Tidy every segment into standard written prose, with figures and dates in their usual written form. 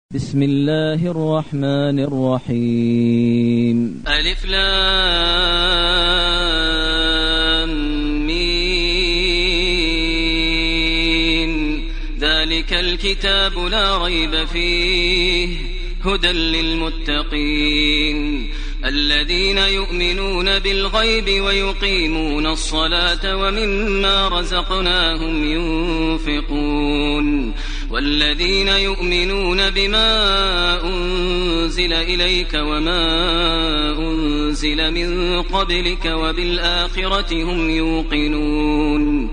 بسم الله الرحمن الرحيم. ألف لام ميم. ذلك الكتاب لا ريب فيه هدى للمتقين الذين يؤمنون بالغيب ويقيمون الصلاة ومما رزقناهم ينفقون والذين يؤمنون بما أنزل إليك وما أنزل من قبلك وبالآخرة هم يوقنون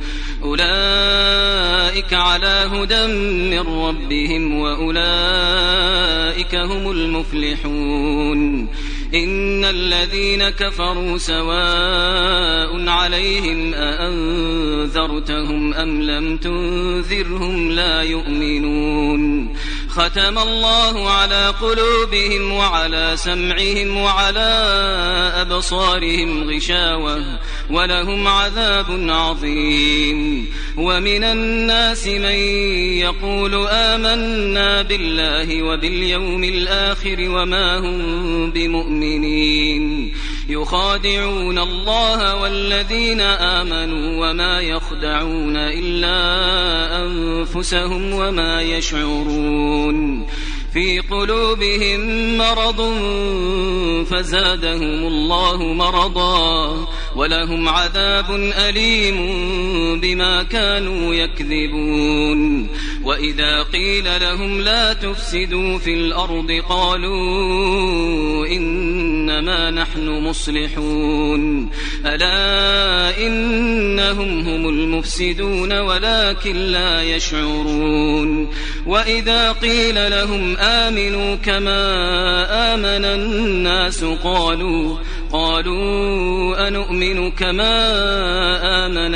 أولئك على هدى من ربهم وأولئك هم المفلحون. إن الذين كفروا سواء عليهم أأنذرتهم أم لم تنذرهم لا يؤمنون. ختم الله على قلوبهم وعلى سمعهم وعلى أبصارهم غشاوة ولهم عذاب عظيم. ومن الناس من يقول آمنا بالله وباليوم الآخر وما هم بمؤمنين يخادعون الله والذين آمنوا وما يخدعون إلا أنفسهم وما يشعرون. في قلوبهم مرض فزادهم الله مرضا ولهم عذاب أليم بما كانوا يكذبون. وإذا قيل لهم لا تفسدوا في الأرض قالوا إنما نحن مصلحون ألا إنهم هم المفسدون ولكن لا يشعرون. وإذا قيل لهم آمنوا كما آمن الناس قالوا أنؤمن كما آمن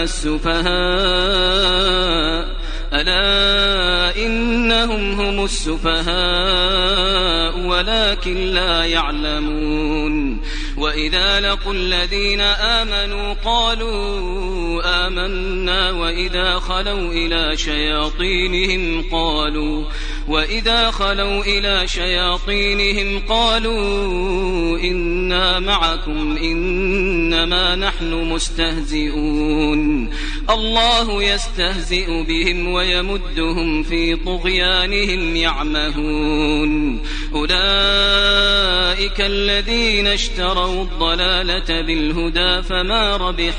السفهاء ألا إنهم هم السفهاء ولكن لا يعلمون. وإذا لقوا الذين آمنوا قالوا آمنا وإذا خلوا إلى شياطينهم قالوا إنا معكم إنما نحن مستهزئون. الله يستهزئ بهم ويمدهم في طغيانهم يعمهون. أولئك الذين اشتروا الضلالة بالهدى فما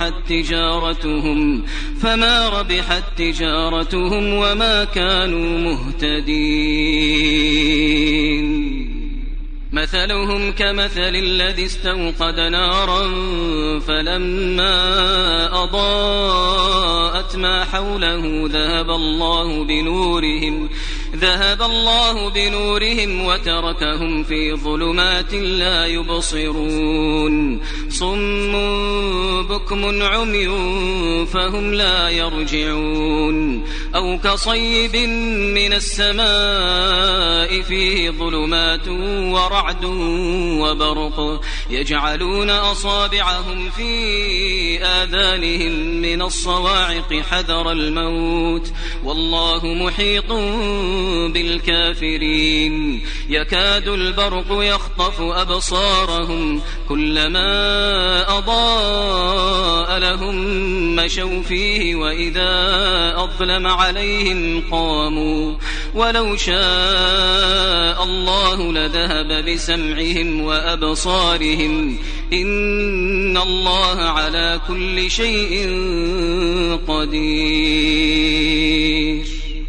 ربحت تجارتهم وما كانوا مهتدين. مثلهم كمثل الذي استوقد نارا فلما أضاءت ما حوله ذهب الله بنورهم وتركهم في ظلمات لا يبصرون. صم بكم عمي فهم لا يرجعون. أو كصيب من السماء فيه ظلمات ورعد وبرق يجعلون أصابعهم في آذانهم من الصواعق حذر الموت والله محيط بالكافرين. يكاد البرق يخطف أبصارهم كلما أضاء لهم مشوا فيه وإذا أظلم عليهم قاموا. ولو شاء الله لذهب بسمعهم وأبصارهم إن الله على كل شيء قدير.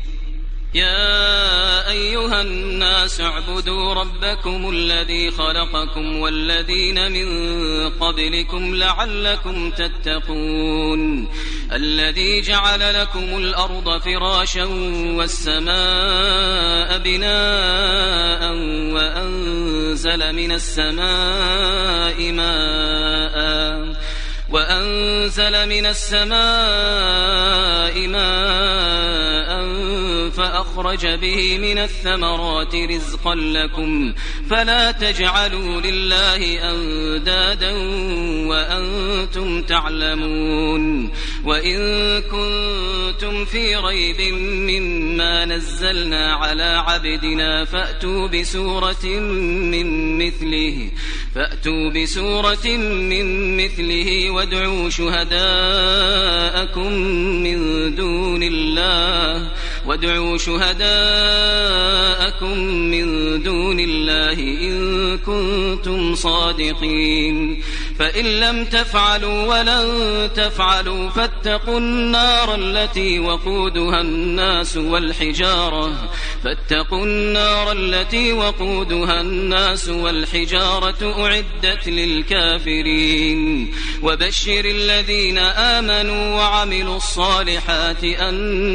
يا أيها الناس اعبدوا ربكم الذي خلقكم والذين من قبلكم لعلكم تتقون. الذي جعل لكم الأرض فراشا والسماء بناء وأنزل من السماء ماء فأخرج به من الثمرات رزقا لكم فلا تجعلوا لله أندادا وأنتم تعلمون وإن كنتم في ريب مما نزلنا على عبدنا فأتوا بسورة من مثله وادعوا شهداءكم من دون الله إن كنتم صادقين فإن لم تفعلوا ولن تفعلوا فاتقوا النار التي وقودها الناس والحجارة أعدت للكافرين وبشر الذين آمنوا وعملوا الصالحات أن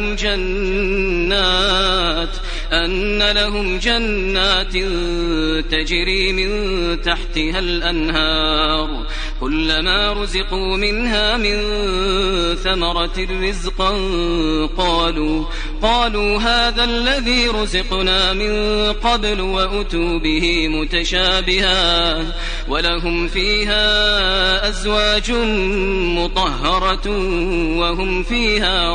لهم جنات تجري من تحتها الأنهار كلما رزقوا منها من ثمرة رزقا قالوا هذا الذي رزقنا من قبل وأتوا به متشابها ولهم فيها أزواج مطهرة وهم فيها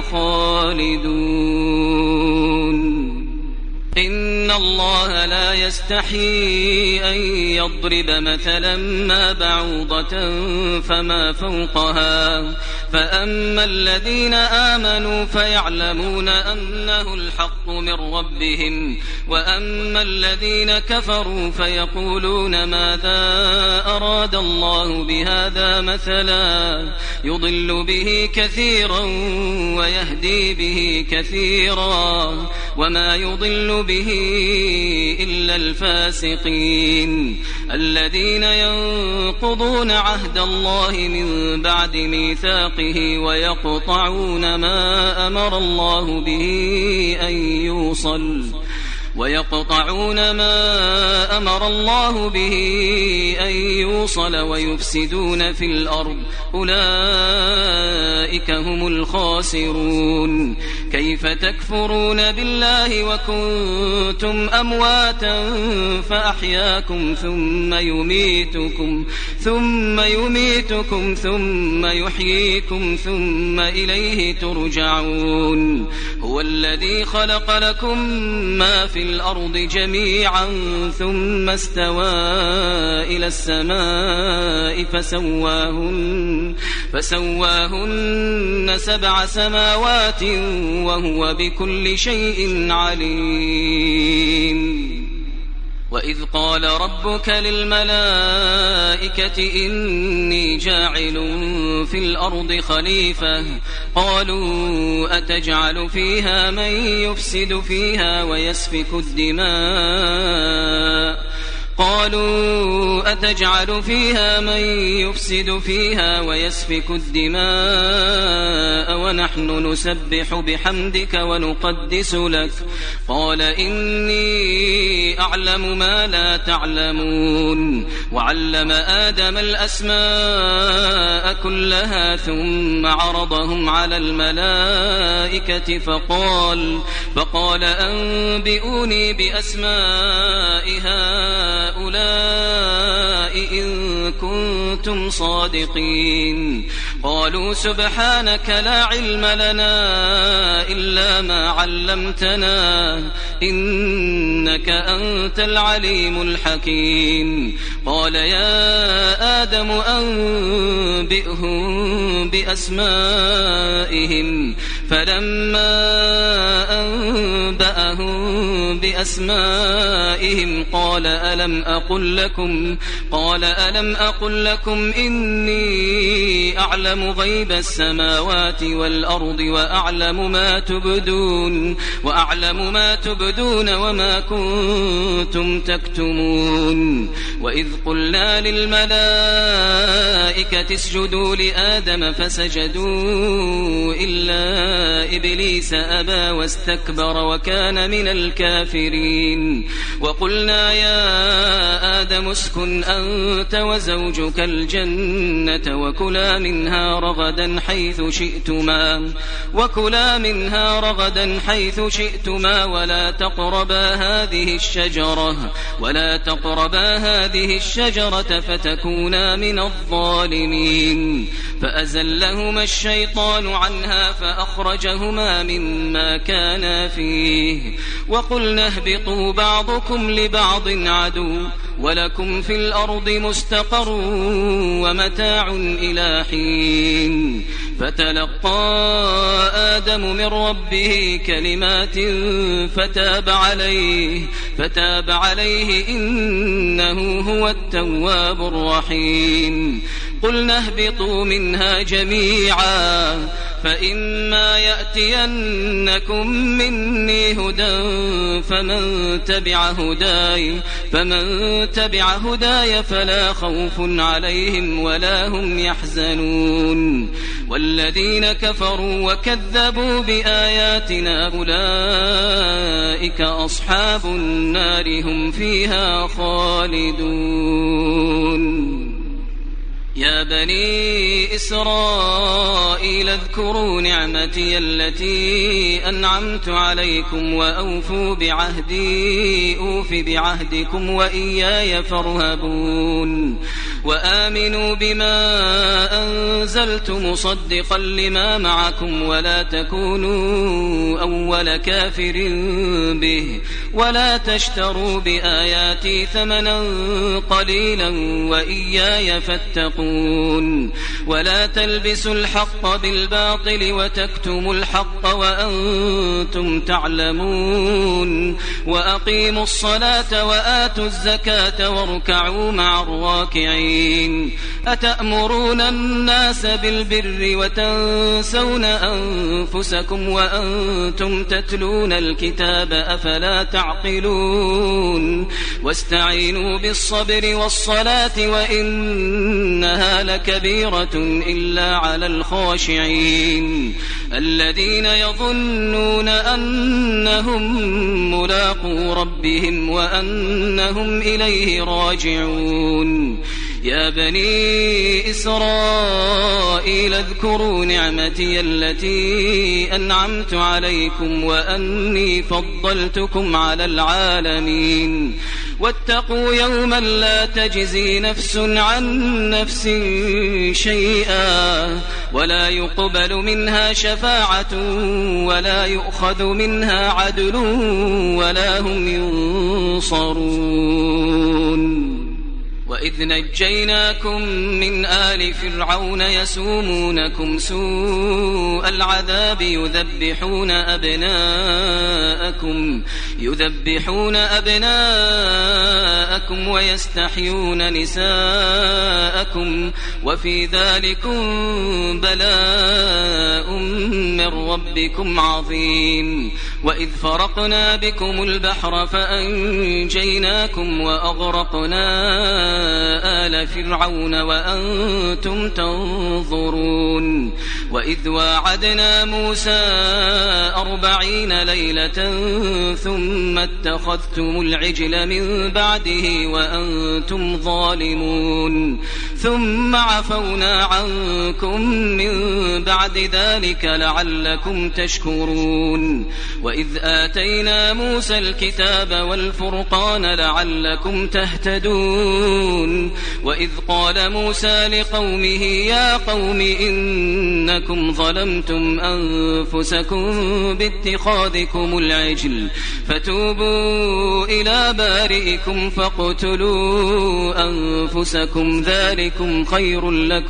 خالدون إن الله لا يستحيي أن يضرب مثلا ما بعوضة فما فوقها فأما الذين آمنوا فيعلمون أنه الحق من ربهم وأما الذين كفروا فيقولون ماذا أراد الله بهذا مثلا يضل به كثيرا ويهدي به كثيرا وما يضل به إلا الفاسقين الذين ينقضون عهد الله من بعد ميثاقه ويقطعون ما أمر الله به أن يوصل ويفسدون في الأرض أولئك هم الخاسرون كيف تكفرون بالله وكنتم أمواتا فأحياكم ثم يميتكم ثم يحييكم ثم إليه ترجعون هو الذي خلق لكم ما في الأرض جميعا ثم استوى إلى السماء فسواهن 7 سماوات وهو بكل شيء عليم وإذ قال ربك للملائكة إني جاعل في الأرض خليفة قالوا أتجعل فيها من يفسد فيها ويسفك الدماء ونحن نسبح بحمدك ونقدس لك قال إني أعلم ما لا تعلمون وعلم آدم الأسماء كلها ثم عرضهم على الملائكة فقال أنبئوني بأسماء هؤلاء إن كنتم صادقين قالوا سبحانك لا علم لنا إلا ما علمتنا إنك أنت العليم الحكيم قال يا آدم أنبئهم بأسمائهم فلما أنبأهم بأسمائهم قال ألم أقل لكم إني أعلم غيب السماوات والأرض وأعلم ما تبدون وما كنتم تكتمون وإذ قلنا للملائكة اسجدوا لآدم فسجدوا إلا إبليس أبى واستكبر وكان من الكافرين. وقلنا يا آدم اسكن أنت وزوجك الجنة وكلا منها رغدا حيث شئتما ولا تقربا هذه الشجرة فتكونا من الظالمين. فأزلهما الشيطان عنها فأخرجهما مما كانا فيه وقلنا اهبطوا بعضكم لبعض عدو ولكم في الأرض مستقر ومتاع إلى حين. فتلقى آدم من ربه كلمات فتاب عليه إنه هو التواب الرحيم. قلنا اهبطوا منها جميعا فإما يأتينكم مني هدى فمن تبع هداي فلا خوف عليهم ولا هم يحزنون. والذين كفروا وكذبوا بآياتنا أولئك أصحاب النار هم فيها خالدون. يا بني إسرائيل اذكروا نعمتي التي أنعمت عليكم وأوفوا بعهدي أوف بعهدكم وإياي فارهبون. وآمنوا بما أنزلت مصدقا لما معكم ولا تكونوا أول كافر به ولا تشتروا بآياتي ثمنا قليلا وإياي فاتقون. ولا تلبسوا الحق بالباطل وتكتموا الحق وأنتم تعلمون. وأقيموا الصلاة وآتوا الزكاة واركعوا مع الراكعين. أتأمرون الناس بالبر وتنسون أنفسكم وأنتم تتلون الكتاب أفلا تعقلون. واستعينوا بالصبر والصلاة وإنها لكبيرة إلا على الخاشعين الذين يظنون أنهم ملاقو ربهم وأنهم إليه راجعون. يا بني إسرائيل اذكروا نعمتي التي أنعمت عليكم وأني فضلتكم على العالمين. واتقوا يوما لا تجزي نفس عن نفس شيئا ولا يقبل منها شفاعة ولا يؤخذ منها عدل ولا هم ينصرون. وإذ نجيناكم من آل فرعون يسومونكم سوء العذاب يذبحون أبناءكم ويستحيون نساءكم وفي ذلكم بلاء من ربكم عظيم. وإذ فرقنا بكم البحر فأنجيناكم وأغرقنا آل فرعون وأنتم تنظرون. وإذ واعدنا موسى 40 ليلة ثم اتخذتم العجل من بعده وأنتم ظالمون ثم عفونا عنكم من بعد ذلك لعلكم تشكرون. وإذ آتينا موسى الكتاب والفرقان لعلكم تهتدون. وإذ قال موسى لقومه يا قوم إنكم ظلمتم أنفسكم باتخاذكم العجل فتوبوا إلى بارئكم فاقتلوا أنفسكم ذلكم خير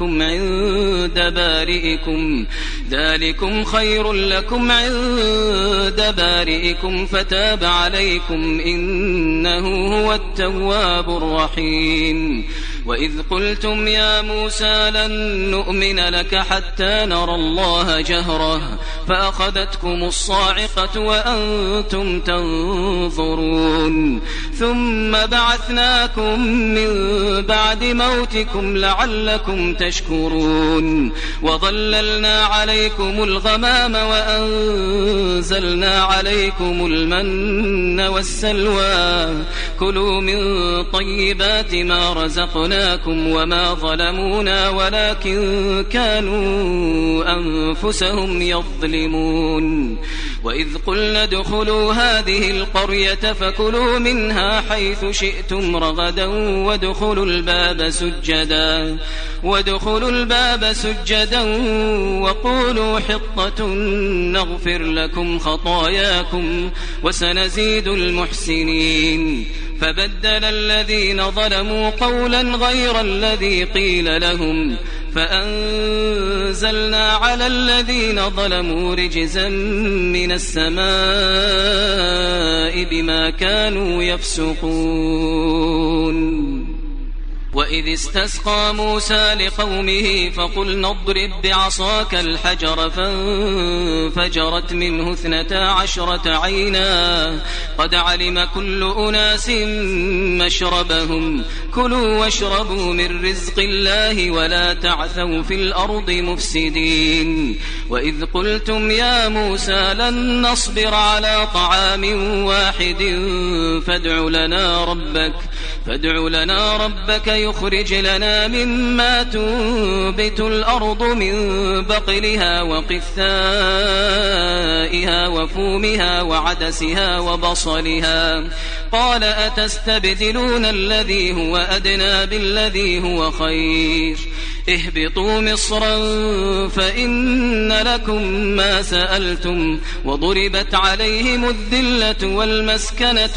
لكم عند بارئكم فتاب عليكم إنه هو التواب الرحيم. وإذ قلتم يا موسى لن نؤمن لك حتى نرى الله جهرة فأخذتكم الصاعقة وأنتم تنظرون ثم بعثناكم من بعد موتكم لعلكم تشكرون وظللنا عليكم الغمام وأنزلنا عليكم المن والسلوى كلوا من طيبات ما رزقناكم وما ظلمونا ولكن كانوا أنفسهم يظلمون وإذ قلنا ادخلوا هذه القرية فكلوا منها حيث شئتم رغدا وادخلوا الباب سجدا وقولوا حطة نغفر لكم خطاياكم وسنزيد المحسنين فبدل الذين ظلموا قولا غير الذي قيل لهم فأنزلنا على الذين ظلموا رجزا من السماء بما كانوا يفسقون وإذ استسقى موسى لقومه فقلنا اضرب بعصاك الحجر فانفجرت منه 12 عينا قد علم كل أناس مشربهم كلوا واشربوا من رزق الله ولا تعثوا في الأرض مفسدين وإذ قلتم يا موسى لن نصبر على طعام واحد فادع لنا ربك يخرج لنا مما تنبت الأرض من بقلها وقثائها وفومها وعدسها وبصلها قال أتستبدلون الذي هو أدنى بالذي هو خير اهبطوا مصرا فإن لكم ما سألتم وضربت عليهم الذلة والمسكنة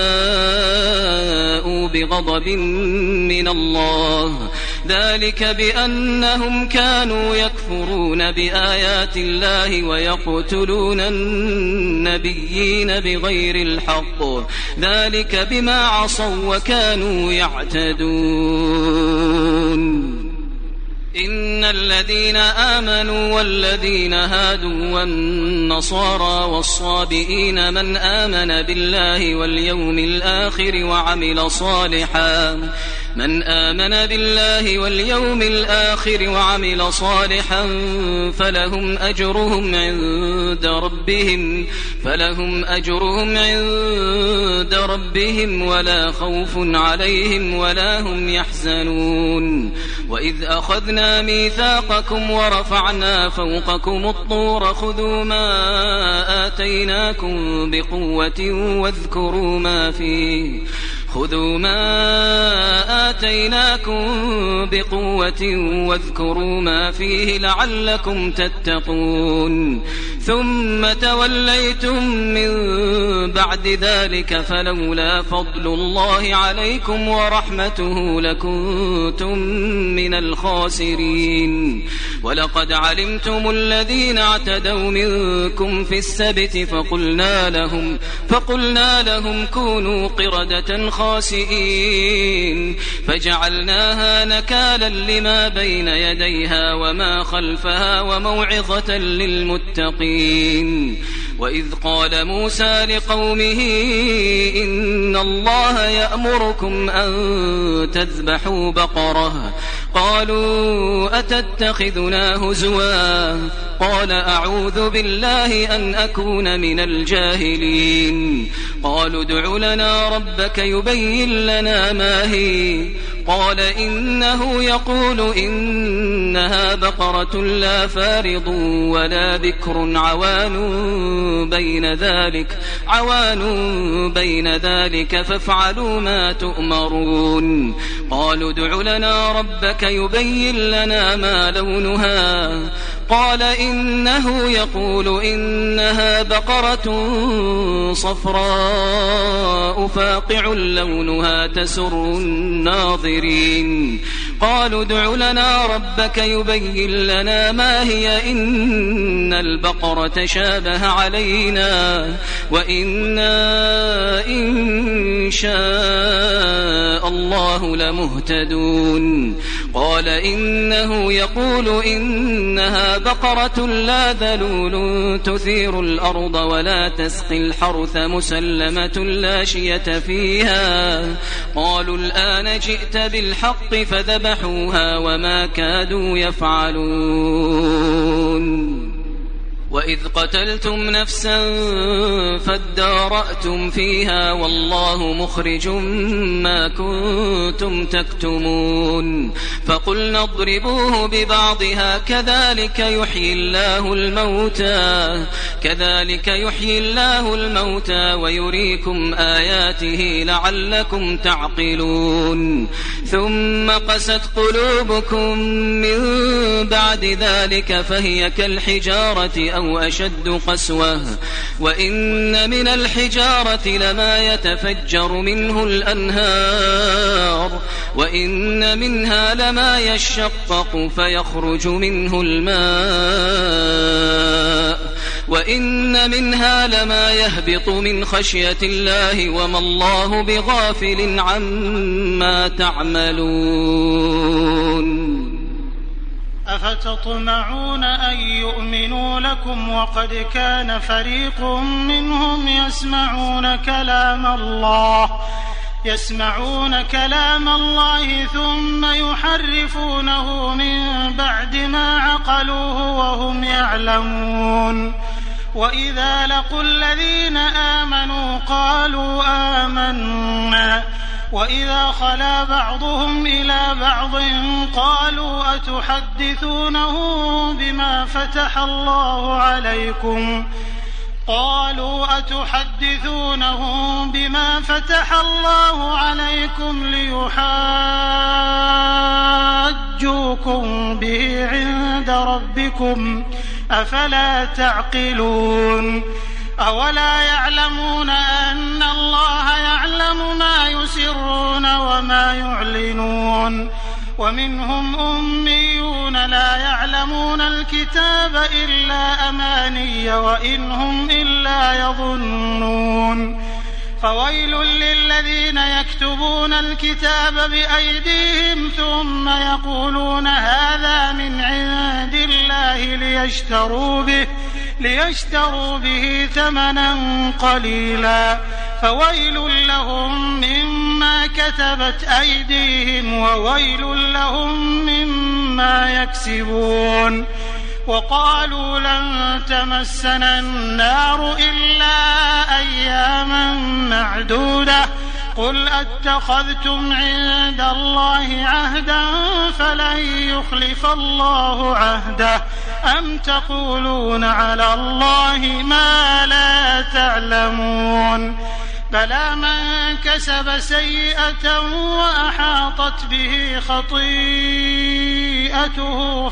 وباءوا بغضب من الله ذلك بأنهم كانوا يكفرون بآيات الله ويقتلون النبيين بغير الحق ذلك بما عصوا وكانوا يعتدون إن الذين آمنوا والذين هادوا والنصارى والصابئين من آمن بالله واليوم الآخر وعمل صالحا فلهم أجرهم عند ربهم ولا خوف عليهم ولا هم يحزنون وإذ أخذنا ميثاقكم ورفعنا فوقكم الطور خذوا ما آتيناكم بقوة واذكروا ما فيه لعلكم تتقون ثم توليتم من بعد ذلك فلولا فضل الله عليكم ورحمته لكنتم من الخاسرين ولقد علمتم الذين اعتدوا منكم في السبت فقلنا لهم كونوا قردة خاسئين فجعلناها نكالا لما بين يديها وما خلفها وموعظة للمتقين وإذ قال موسى لقومه إن الله يأمركم أن تذبحوا بقرة قالوا أتتخذنا هزوا قال أعوذ بالله أن أكون من الجاهلين قالوا ادع لنا ربك يبين لنا ما هي قال إنه يقول إنها بقرة لا فارض ولا بكر عوان بين ذلك فافعلوا ما تؤمرون قالوا ادع لنا ربك يبين لنا ما لونها قال إنه يقول إنها بقرة صفراء فاقع لونها تسر الناظرين قالوا ادع لنا ربك يبين لنا ما هي إن البقرة شابه علينا وإنا إن شاء الله لمهتدون قال إنه يقول يقول إنها بقرة لا ذلول تثير الأرض ولا تسقي الحرث مسلمة لا شية فيها. قالوا الآن جئت بالحق فذبحوها وما كادوا يفعلون. وإذ قتلتم نفسا فادارأتم فيها والله مخرج ما كنتم تكتمون. فقلنا اضربوه ببعضها كذلك يحيي الله الموتى ويريكم آياته لعلكم تعقلون. ثم قست قلوبكم من بعد ذلك فهي كالحجارة أو أشد قسوة. وإن من الحجارة لما يتفجر منه الأنهار وإن منها لما يشقق فيخرج منه الماء وإن منها لما يهبط من خشية الله وما الله بغافل عما تعملون. أفتطمعون أن يؤمنوا لكم وقد كان فريق منهم يسمعون كلام الله ثم يحرفونه من بعد ما عقلوه وهم يعلمون. وإذا لقوا الذين آمنوا قالوا آمنا وإذا خلا بعضهم إلى بعض قالوا أتحدثونهم بما فتح الله عليكم ليحاجوكم به عند ربكم أفلا تعقلون. أولا يعلمون أن الله يعلم ما يسرون وما يعلنون. ومنهم أميون لا يعلمون الكتاب إلا أماني وإن هم إلا يظنون. فويل للذين يكتبون الكتاب بأيديهم ثم يقولون هذا من عند الله ليشتروا به ثمنا قليلا فويل لهم مما كتبت أيديهم وويل لهم مما يكسبون. وقالوا لن تمسنا النار إلا أياما معدودة قل أتخذتم عند الله عهدا فلن يخلف الله عهده أم تقولون على الله ما لا تعلمون. بلى من كسب سيئة وأحاطت به خطيئته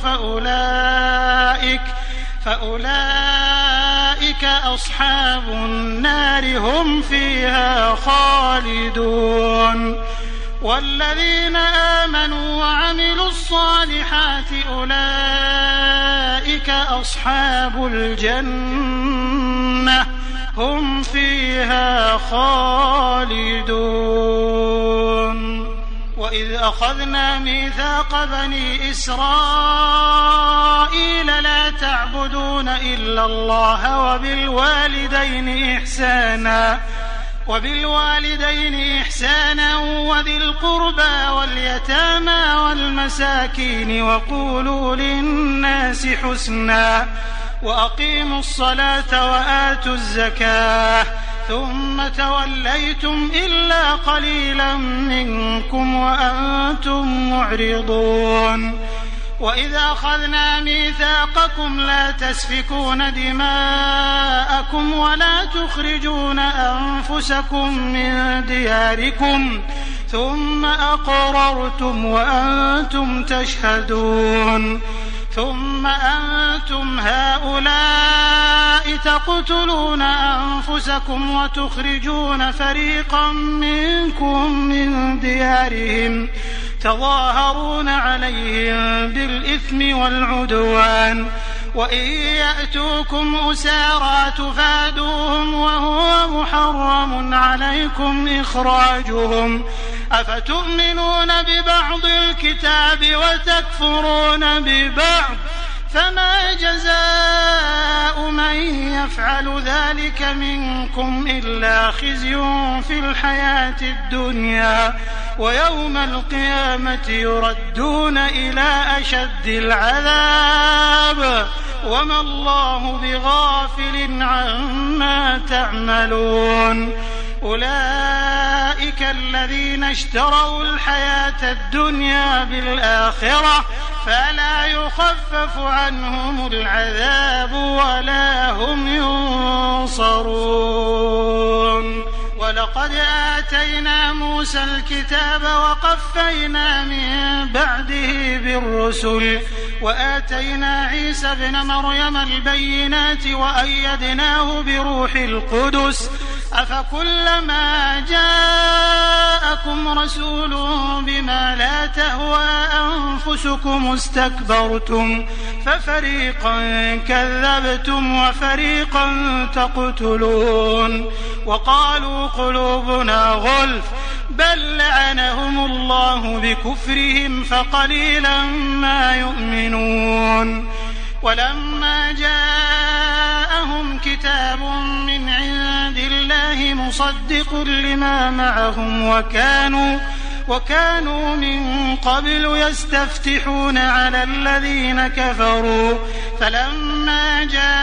فأولئك أصحاب النار هم فيها خالدون. والذين آمنوا وعملوا الصالحات أولئك أصحاب الجنة هم فيها خالدون. وإذ أخذنا ميثاق بني إسرائيل لا تعبدون إلا الله وبالوالدين إحسانا وذي القربى واليتامى والمساكين وقولوا للناس حسنا وأقيموا الصلاة وآتوا الزكاة ثم توليتم إلا قليلا منكم وأنتم معرضون. وإذا أخذنا ميثاقكم لا تسفكون دماءكم ولا تخرجون أنفسكم من دياركم ثم أقررتم وأنتم تشهدون. ثم أنتم هؤلاء تقتلون أنفسكم وتخرجون فريقا منكم من ديارهم تظاهرون عليهم بالإثم والعدوان وإن يأتوكم أسارى تفادوهم وهو محرم عليكم إخراجهم أفتؤمنون ببعض الكتاب وتكفرون ببعض فما جزاء من يفعل ذلك منكم إلا خزي في الحياة الدنيا ويوم القيامة يردون إلى أشد العذاب وما الله بغافل عما تعملون أولئك الذين اشتروا الحياة الدنيا بالآخرة فلا يخفف عنهم العذاب ولا هم ينصرون ولقد آتينا موسى الكتاب وقفينا من بعده بالرسل وآتينا عيسى ابن مريم البينات وأيدناه بروح القدس أفكلما جاءكم رسول بما لا تهوى أنفسكم استكبرتم ففريقا كذبتم وفريقا تقتلون وقالوا قلوبنا غلف بل لعنهم الله بكفرهم فقليلا ما يؤمنون ولما جاءهم كتاب من عند الله مصدق لما معهم وكانوا من قبل يستفتحون على الذين كفروا فلما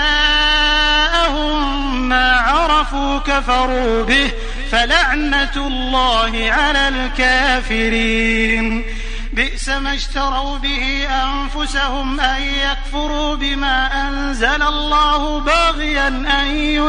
جاءهم ما عرفوا كفروا به فلعنة الله على الكافرين بئس ما اشتروا به أنفسهم أن يكفروا بما أنزل الله باغيا أن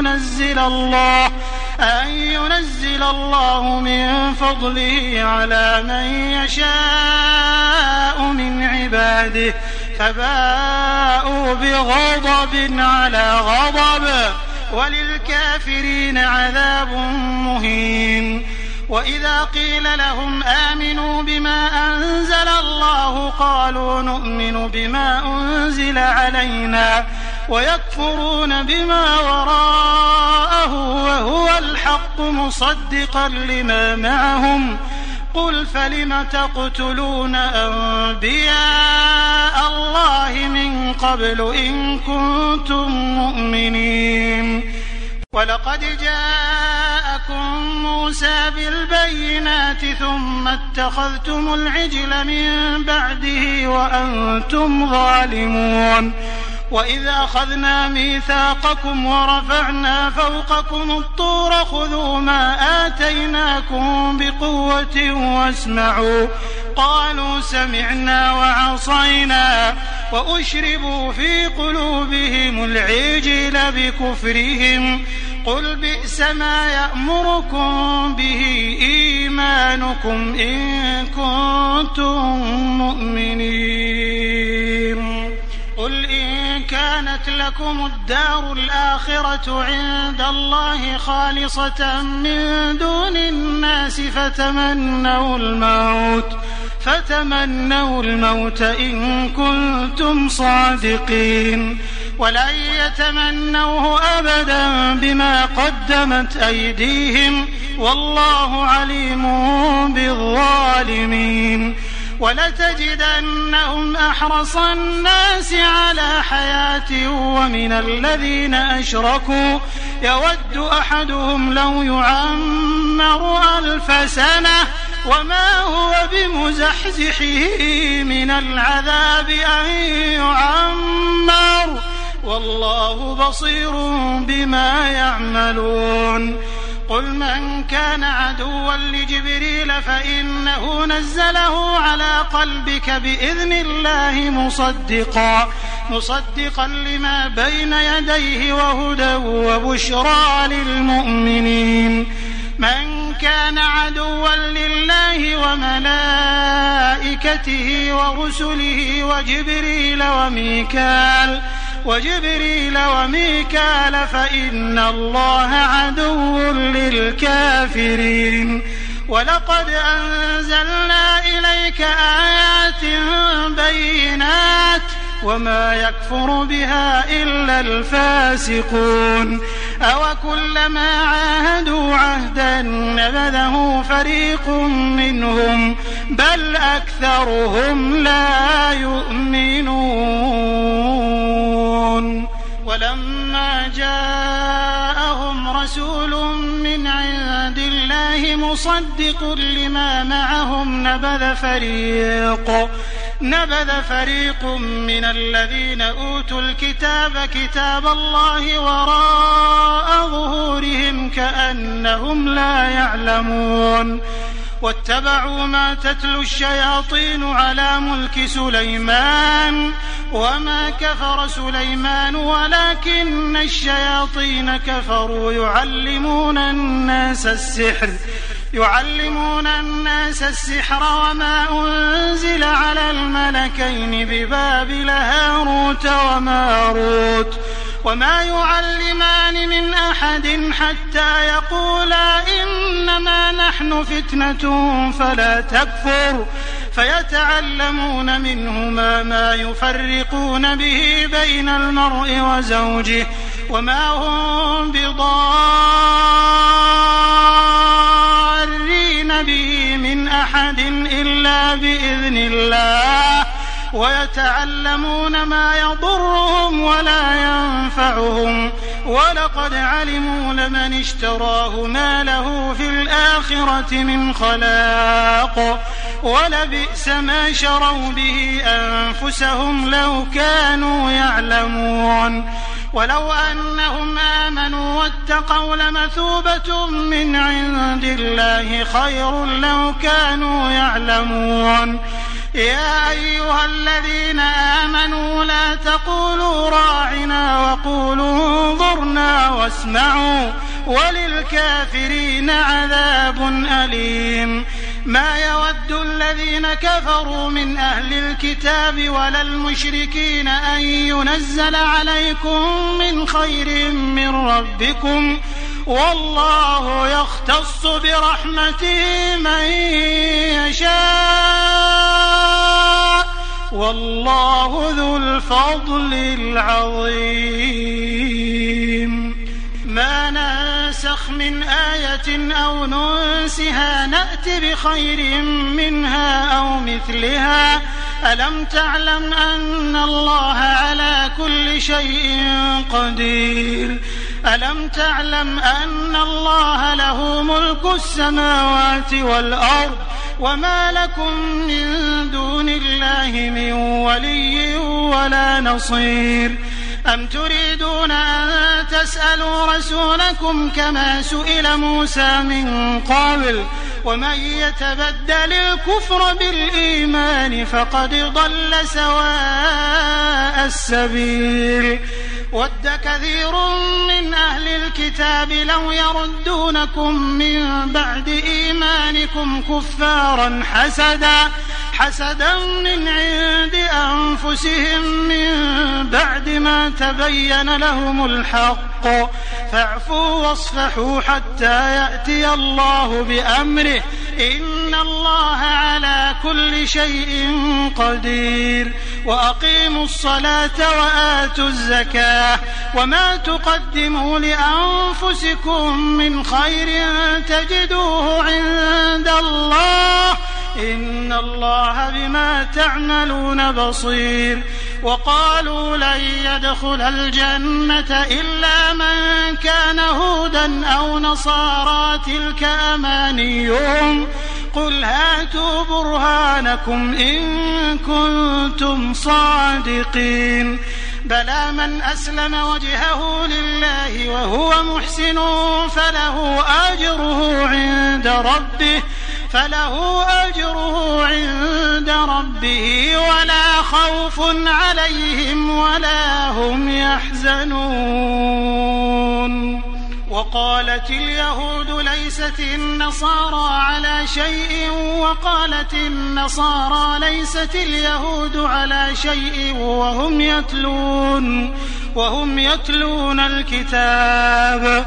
ينزل الله من فضله على من يشاء من عباده فباءوا بغضب على غضب وللكافرين عذاب مهين وإذا قيل لهم آمنوا بما أنزل الله قالوا نؤمن بما أنزل علينا ويكفرون بما وراءه وهو الحق مصدقا لما معهم قل فلم تقتلون أنبياء الله من قبل إن كنتم مؤمنين ولقد جاءكم موسى بالبينات ثم اتخذتم العجل من بعده وأنتم ظالمون وإذ أخذنا ميثاقكم ورفعنا فوقكم الطور خذوا ما آتيناكم بقوة واسمعوا قالوا سمعنا وعصينا وأشربوا في قلوبهم العجل بكفرهم قل بئس ما يأمركم به إيمانكم إن كنتم مؤمنين قل إن كانت لكم الدار الآخرة عند الله خالصة من دون الناس فتمنوا الموت إن كنتم صادقين ولن يتمنوه أبدا بما قدمت أيديهم والله عليم بالظالمين ولتجدنهم أحرص الناس على حياة ومن الذين أشركوا يود أحدهم لو يعمر 1000 سنة وما هو بمزحزحه من العذاب أن يعمر والله بصير بما يعملون قل من كان عدوا لجبريل فإنه نزله على قلبك بإذن الله مصدقا لما بين يديه وهدى وبشرى للمؤمنين من كان عدوا لله وملائكته ورسله وجبريل وميكال فإن الله عدو للكافرين ولقد أنزلنا إليك آيات بينات وما يكفر بها إلا الفاسقون أوكلما عاهدوا عهدا نبذه فريق منهم بل أكثرهم لا يؤمنون ولما جاءهم رسول من عند الله مصدق لما معهم نبذ فريق من الذين أوتوا الكتاب كتاب الله وراء ظهورهم كأنهم لا يعلمون واتبعوا ما تتلو الشياطين على ملك سليمان وما كفر سليمان ولكن الشياطين كفروا يعلمون الناس السحر وما أنزل على الملكين ببابل هاروت وماروت وما يعلمان من أحد حتى يقولا إنما نحن فتنة فلا تكفر فيتعلمون منهما ما يفرقون به بين المرء وزوجه وما هم بضارين به من أحد إلا بإذن الله ويتعلمون ما يضرهم ولا ينفعهم ولقد علموا لمن اشتراه ما له في الآخرة من خلاق ولبئس ما شروا به أنفسهم لو كانوا يعلمون ولو أنهم آمنوا واتقوا لمثوبة من عند الله خير لو كانوا يعلمون يا أيها الذين آمنوا لا تقولوا راعنا وقولوا انظرنا واسمعوا وللكافرين عذاب أليم ما يود الذين كفروا من أهل الكتاب ولا المشركين أن ينزل عليكم من خير من ربكم والله يختص برحمته من يشاء والله ذو الفضل العظيم ما ننسخ من آية أو ننسها نأت بخير منها أو مثلها ألم تعلم أن الله على كل شيء قدير ألم تعلم أن الله له ملك السماوات والأرض وما لكم من دون الله من ولي ولا نصير أم تريدون أن تسألوا رسولكم كما سئل موسى من قبل ومن يتبدل الكفر بالإيمان فقد ضل سواء السبيل ود كثير من أهل الكتاب لو يردونكم من بعد إيمانكم كفارا حسدا من عند أنفسهم من بعد ما تبين لهم الحق فاعفوا واصفحوا حتى يأتي الله بأمره إن الله على كل شيء قدير وأقيموا الصلاة وآتوا الزكاة وما تقدموا لأنفسكم من خير تجدوه عند الله إن الله بما تعملون بصير وقالوا لن يدخل الجنة إلا من كان هودا أو نصارى تلك أمانيهم قل هاتوا برهانكم إن كنتم صادقين بلى من أسلم وجهه لله وهو محسن فله أجره عند ربه ولا خوف عليهم ولا هم يحزنون وقالت اليهود ليست النصارى على شيء وقالت النصارى ليست اليهود على شيء وهم يتلون الكتاب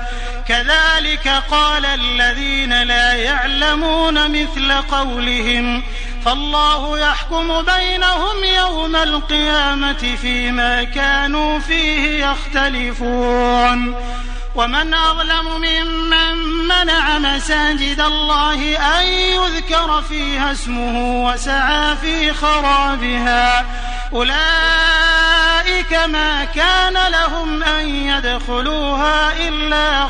كذلك قال الذين لا يعلمون مثل قولهم فالله يحكم بينهم يوم القيامة فيما كانوا فيه يختلفون ومن أظلم ممن منع مساجد الله أن يذكر فيها اسمه وسعى في خرابها أولئك ما كان لهم أن يدخلوها إلا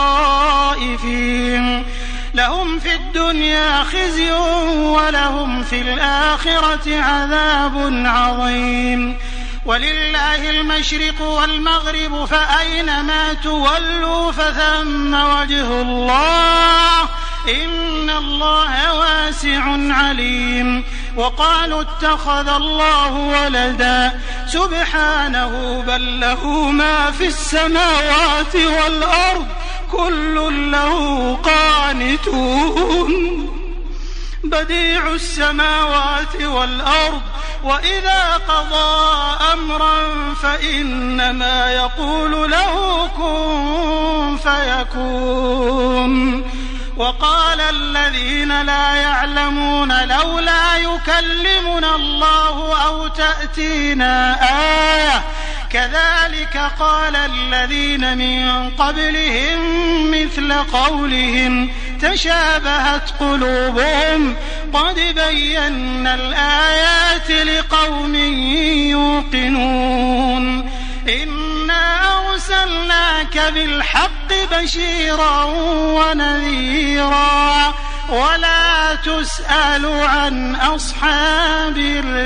خائفين لهم في الدنيا خزي ولهم في الآخرة عذاب عظيم ولله المشرق والمغرب فأينما تولوا فثم وجه الله إن الله واسع عليم وقالوا اتخذ الله ولدا سبحانه بل له ما في السماوات والأرض كل له قانتون بديع السماوات والأرض وإذا قضى أمرا فإنما يقول له كن فيكون وقال الذين لا يعلمون لولا يكلمنا الله أو تأتينا آية كذلك قال الذين من قبلهم مثل قولهم تشابهت قلوبهم قد بينا الآيات لقوم يوقنون إنا أرسلناك بالحق بشيرا ونذيرا ولا تسأل عن أصحاب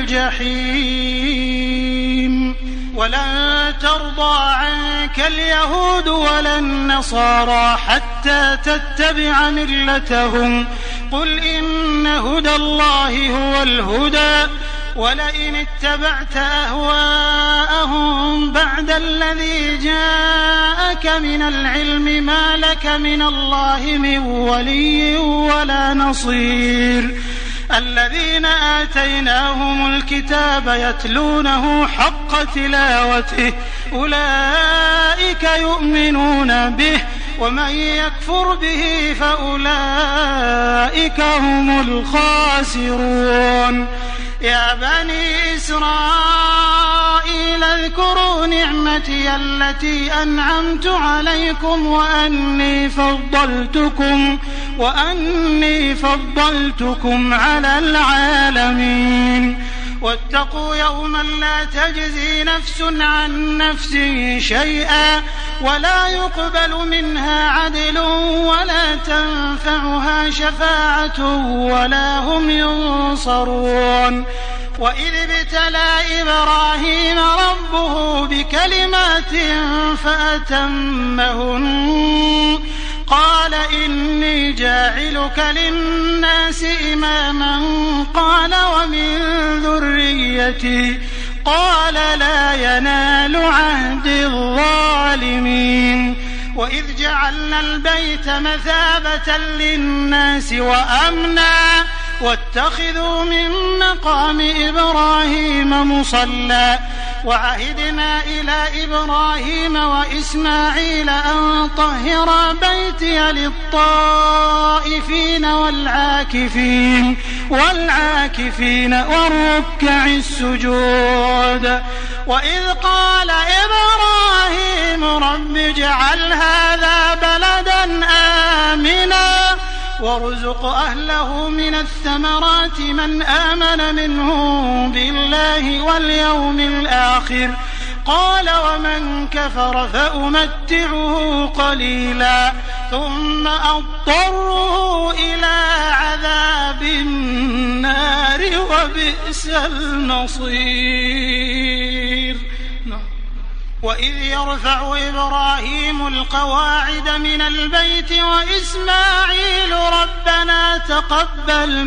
الجحيم ولن ترضى عنك اليهود ولا النصارى حتى تتبع ملتهم قل إن هدى الله هو الهدى ولئن اتبعت أهواءهم بعد الذي جاءك من العلم ما لك من الله من ولي ولا نصير الذين آتيناهم الكتاب يتلونه حق تلاوته أولئك يؤمنون به ومن يكفر به فأولئك هم الخاسرون يا بني إسرائيل اذكروا نعمتي التي أنعمت عليكم وأني فضلتكم على العالمين واتقوا يوما لا تجزي نفس عن نفس شيئا ولا يقبل منها عدل ولا تنفعها شفاعة ولا هم ينصرون وإذ ابتلى إبراهيم ربه بكلمات فأتمهن قال إني جاعلك للناس إماما قال ومن ذريتي قال لا ينال عهد الظالمين وإذ جعلنا البيت مثابة للناس وأمنا واتخذوا من مقام إبراهيم مصلى وعهدنا إلى إبراهيم وإسماعيل أن طهرا بيتي للطائفين والعاكفين والركع السجود وإذ قال إبراهيم رب اجعل هذا بلدا آمنا وارزق أهله من الثمرات من آمن منهم بالله واليوم الآخر قال ومن كفر فأمتعه قليلا ثم أضطره إلى عذاب النار وبئس المصير. وإذ يرفع إبراهيم القواعد من البيت وإسماعيل ربنا تقبل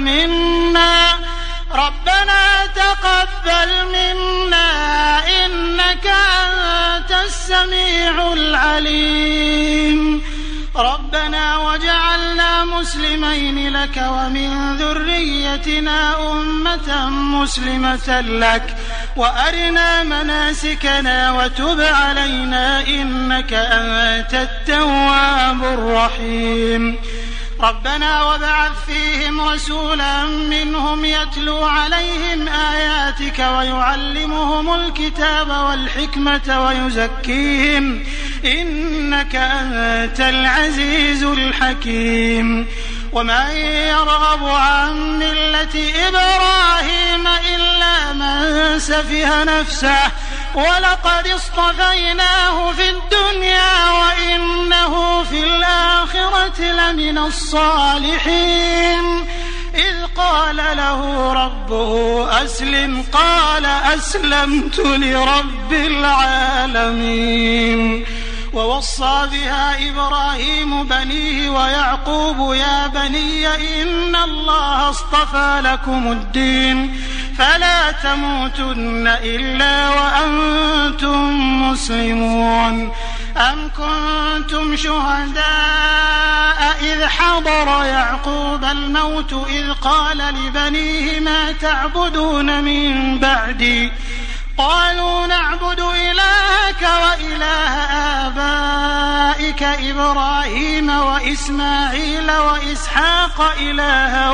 منا إنك أنت السميع العليم ربنا وجعلنا مسلمين لك ومن ذريتنا أمة مسلمة لك وأرنا مناسكنا وتب علينا إنك أنت التواب الرحيم ربنا وابعث فيهم رسولا منهم يتلو عليهم آياتك ويعلمهم الكتاب والحكمة ويزكيهم إنك أنت العزيز الحكيم ومن يرغب عن ملة إبراهيم إلا من سفه نفسه ولقد اصطفيناه في الدنيا وإنه في الآخرة لمن الصالحين إذ قال له ربه أسلم قال أسلمت لرب العالمين ووصى بها إبراهيم بنيه ويعقوب يا بني إن الله اصطفى لكم الدين فلا تموتن إلا وأنتم مسلمون أم كنتم شهداء إذ حضر يعقوب الموت إذ قال لبنيه ما تعبدون من بعدي قالوا نعبد إلهك وإله آبائك إبراهيم وإسماعيل وإسحاق إلها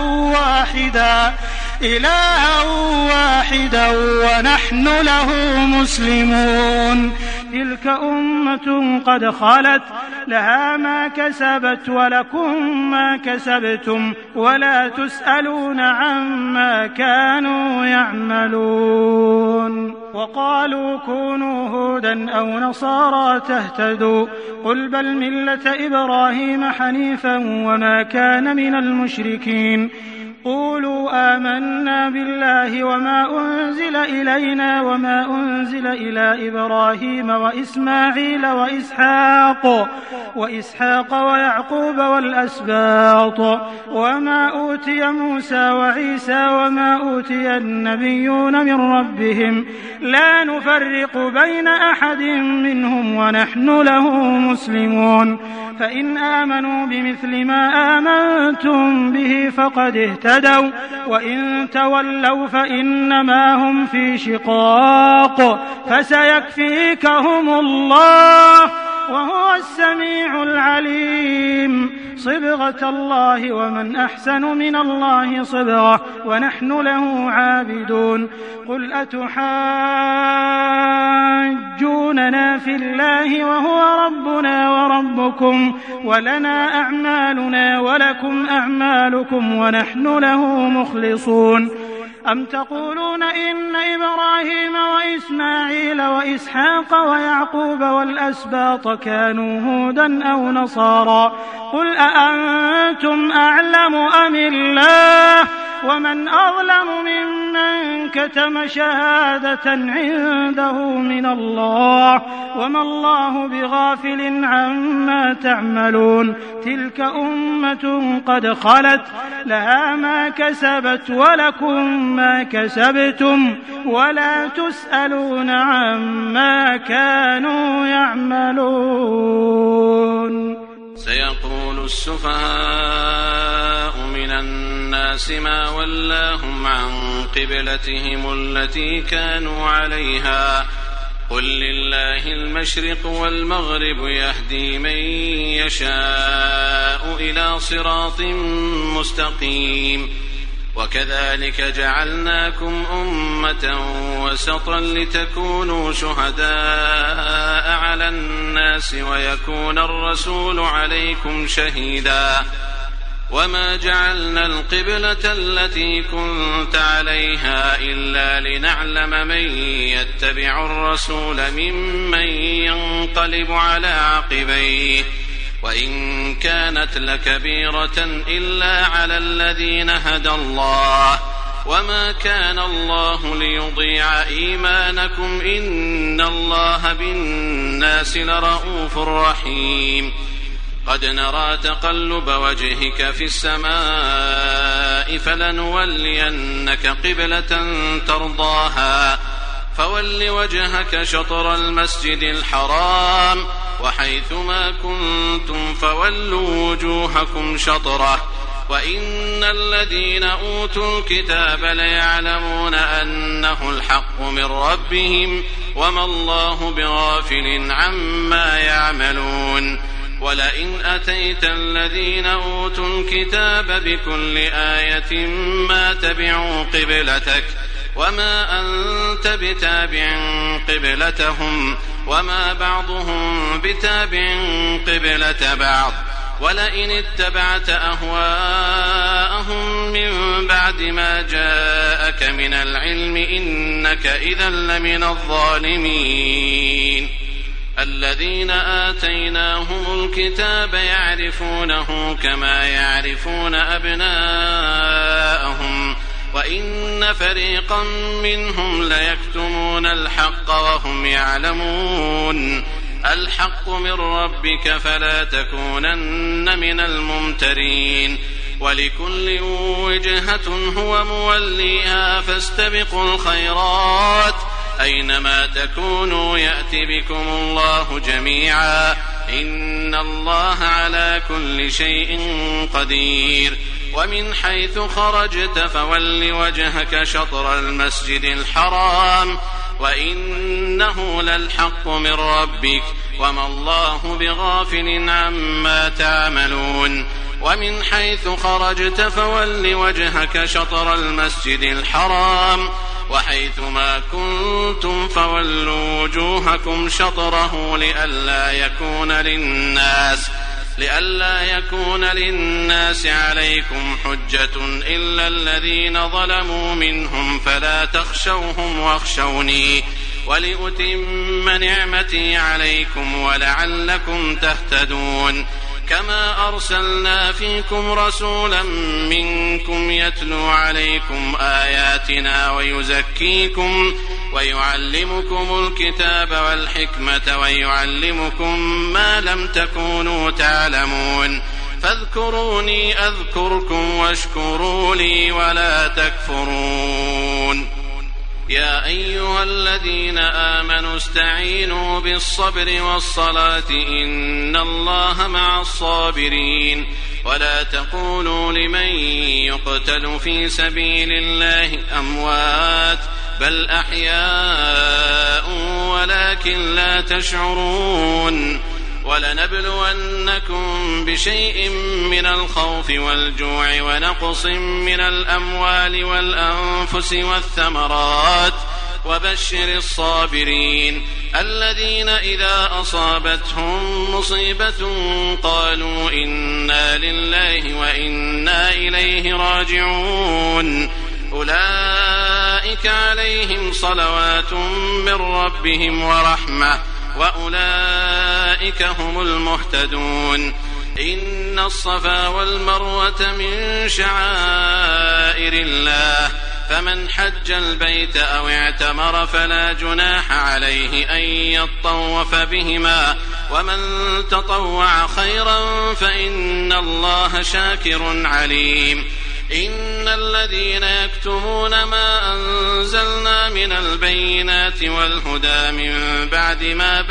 واحدا ونحن له مسلمون تلك أمة قد خلت لها ما كسبت ولكم ما كسبتم ولا تسألون عما كانوا يعملون وقالوا كونوا هودا أو نصارى تهتدوا قل بل ملة إبراهيم حنيفا وما كان من المشركين قولوا آمنا بالله وما أنزل إلينا وما أنزل إلى إبراهيم وإسماعيل وإسحاق ويعقوب والأسباط وما أوتي موسى وعيسى وما أوتي النبيون من ربهم لا نفرق بين أحد منهم ونحن له مسلمون فإن آمنوا بمثل ما آمنتم به فقد اهتدوا وإن تولوا فإنما هم في شقاق فسيكفيكهم الله وهو السميع العليم صبغة الله ومن أحسن من الله صبغة ونحن له عابدون قل أتحاجوننا في الله وهو ربنا وربكم ولنا أعمالنا ولكم أعمالكم ونحن له مخلصون أم تقولون إن إبراهيم وإسماعيل وإسحاق ويعقوب والأسباط كانوا هودا أو نصارى قل أأنتم أعلم أم الله ومن أظلم ممن كتم شهادة عنده من الله وما الله بغافل عما تعملون تلك أمة قد خلت لها ما كسبت ولكم ما كسبتم ولا تسألون عما كانوا يعملون سيقول السفهاء من الناس ما ولاهم عن قبلتهم التي كانوا عليها قل لله المشرق والمغرب يهدي من يشاء إلى صراط مستقيم وكذلك جعلناكم أمة وسطا لتكونوا شهداء على الناس ويكون الرسول عليكم شهيدا وما جعلنا القبلة التي كنت عليها إلا لنعلم من يتبع الرسول ممن ينقلب على عقبيه وإن كانت لكبيرة إلا على الذين هدى الله وما كان الله ليضيع إيمانكم إن الله بالناس لرؤوف رحيم قد نرى تقلب وجهك في السماء فلنولينك قبلة ترضاها فول وجهك شطر المسجد الحرام وحيثما كنتم فولوا وجوهكم شطره وإن الذين أوتوا الكتاب ليعلمون أنه الحق من ربهم وما الله بغافل عما يعملون ولئن أتيت الذين أوتوا الكتاب بكل آية ما تبعوا قبلتك وما أنت بتابع قبلتهم وما بعضهم بتابع قبلة بعض ولئن اتبعت أهواءهم من بعد ما جاءك من العلم إنك إذا لمن الظالمين. الذين آتيناهم الكتاب يعرفونه كما يعرفون أبناءهم وإن فريقا منهم ليكتمون الحق وهم يعلمون. الحق من ربك فلا تكونن من الممترين. ولكل وجهة هو موليها فاستبقوا الخيرات أينما تكونوا يأت بكم الله جميعا إن الله على كل شيء قدير. ومن حيث خرجت فول وجهك شطر المسجد الحرام وإنه للحق من ربك وما الله بغافل عما تعملون. ومن حيث خرجت فول وجهك شطر المسجد الحرام وحيث ما كنتم فولوا وجوهكم شطره لئلا يكون للناس عليكم حجة إلا الذين ظلموا منهم فلا تخشوهم واخشوني ولأتم نعمتي عليكم ولعلكم تهتدون. كما أرسلنا فيكم رسولا منكم يتلو عليكم آياتنا ويزكيكم ويعلمكم الكتاب والحكمة ويعلمكم ما لم تكونوا تعلمون. فاذكروني أذكركم واشكروا لي ولا تكفرون. يا أيها الذين آمنوا استعينوا بالصبر والصلاة إن الله مع الصابرين. ولا تقولوا لمن يقتل في سبيل الله أموات بل أحياء ولكن لا تشعرون. ولنبلونكم بشيء من الخوف والجوع ونقص من الأموال والأنفس والثمرات وبشر الصابرين الذين إذا أصابتهم مصيبة قالوا إنا لله وإنا إليه راجعون. أولئك عليهم صلوات من ربهم ورحمة وأولئك هم المهتدون. إن الصفا والمروة من شعائر الله فمن حج البيت أو اعتمر فلا جناح عليه أن يطوف بهما ومن تطوع خيرا فإن الله شاكر عليم. إن الذين يكتمون ما أنزلنا من البينات والهدى من بعد ما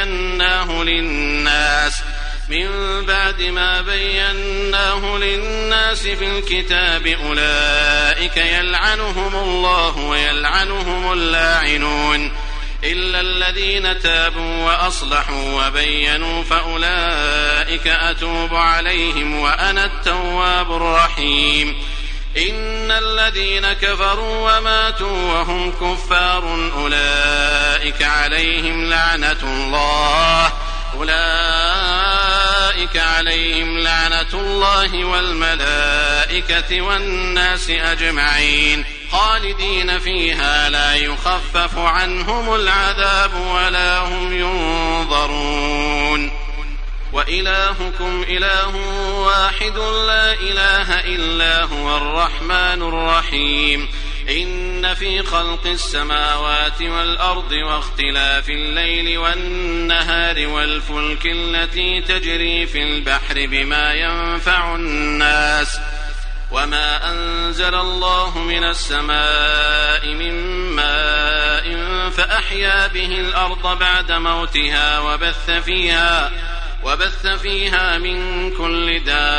بيناه للناس في الكتاب أولئك يلعنهم الله ويلعنهم اللاعنون إلا الذين تابوا وأصلحوا وبينوا فأولئك أتوب عليهم وأنا التواب الرحيم. إن الذين كفروا وماتوا وهم كفار أولئك عليهم لعنة الله والملائكة والناس أجمعين خالدين فيها لا يخفف عنهم العذاب ولا هم ينظرون. وإلهكم إله واحد لا إله إلا هو الرحمن الرحيم. إن في خلق السماوات والأرض واختلاف الليل والنهار والفلك التي تجري في البحر بما ينفع الناس وما أنزل الله من السماء من ماء فأحيا به الأرض بعد موتها وبث فيها من كل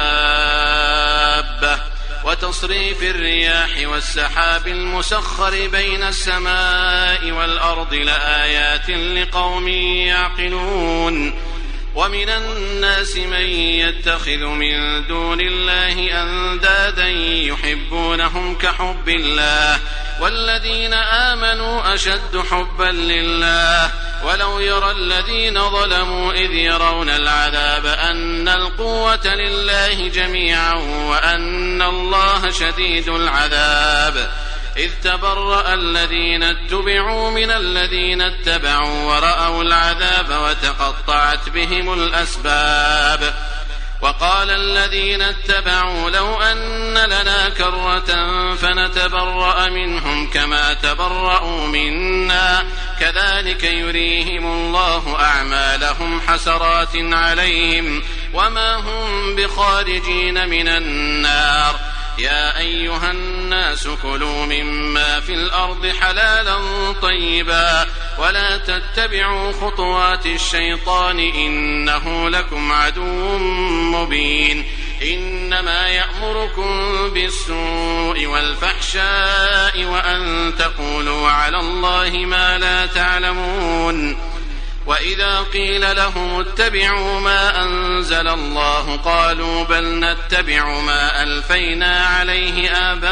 دابة وتصريف الرياح والسحاب المسخر بين السماء والأرض لآيات لقوم يعقلون. ومن الناس من يتخذ من دون الله أندادا يحبونهم كحب الله والذين آمنوا أشد حبا لله ولو يرى الذين ظلموا إذ يرون العذاب أن القوة لله جميعا وأن الله شديد العذاب إذ تبرأ الذين اتبعوا من الذين اتبعوا ورأوا العذاب وتقطعت بهم الأسباب وقال الذين اتبعوا لو أن لنا كرة فنتبرأ منهم كما تبرأوا منا كذلك يريهم الله أعمالهم حسرات عليهم وما هم بخارجين من النار يا أيها الناس كلوا مما في الأرض حلالا طيبا ولا تتبعوا خطوات الشيطان إنه لكم عدو مبين إنما يأمركم بالسوء والفحشاء وأن تقولوا على الله ما لا تعلمون وإذا قيل لهم اتبعوا ما أنزل الله قالوا بل نتبع ما ألفينا عليه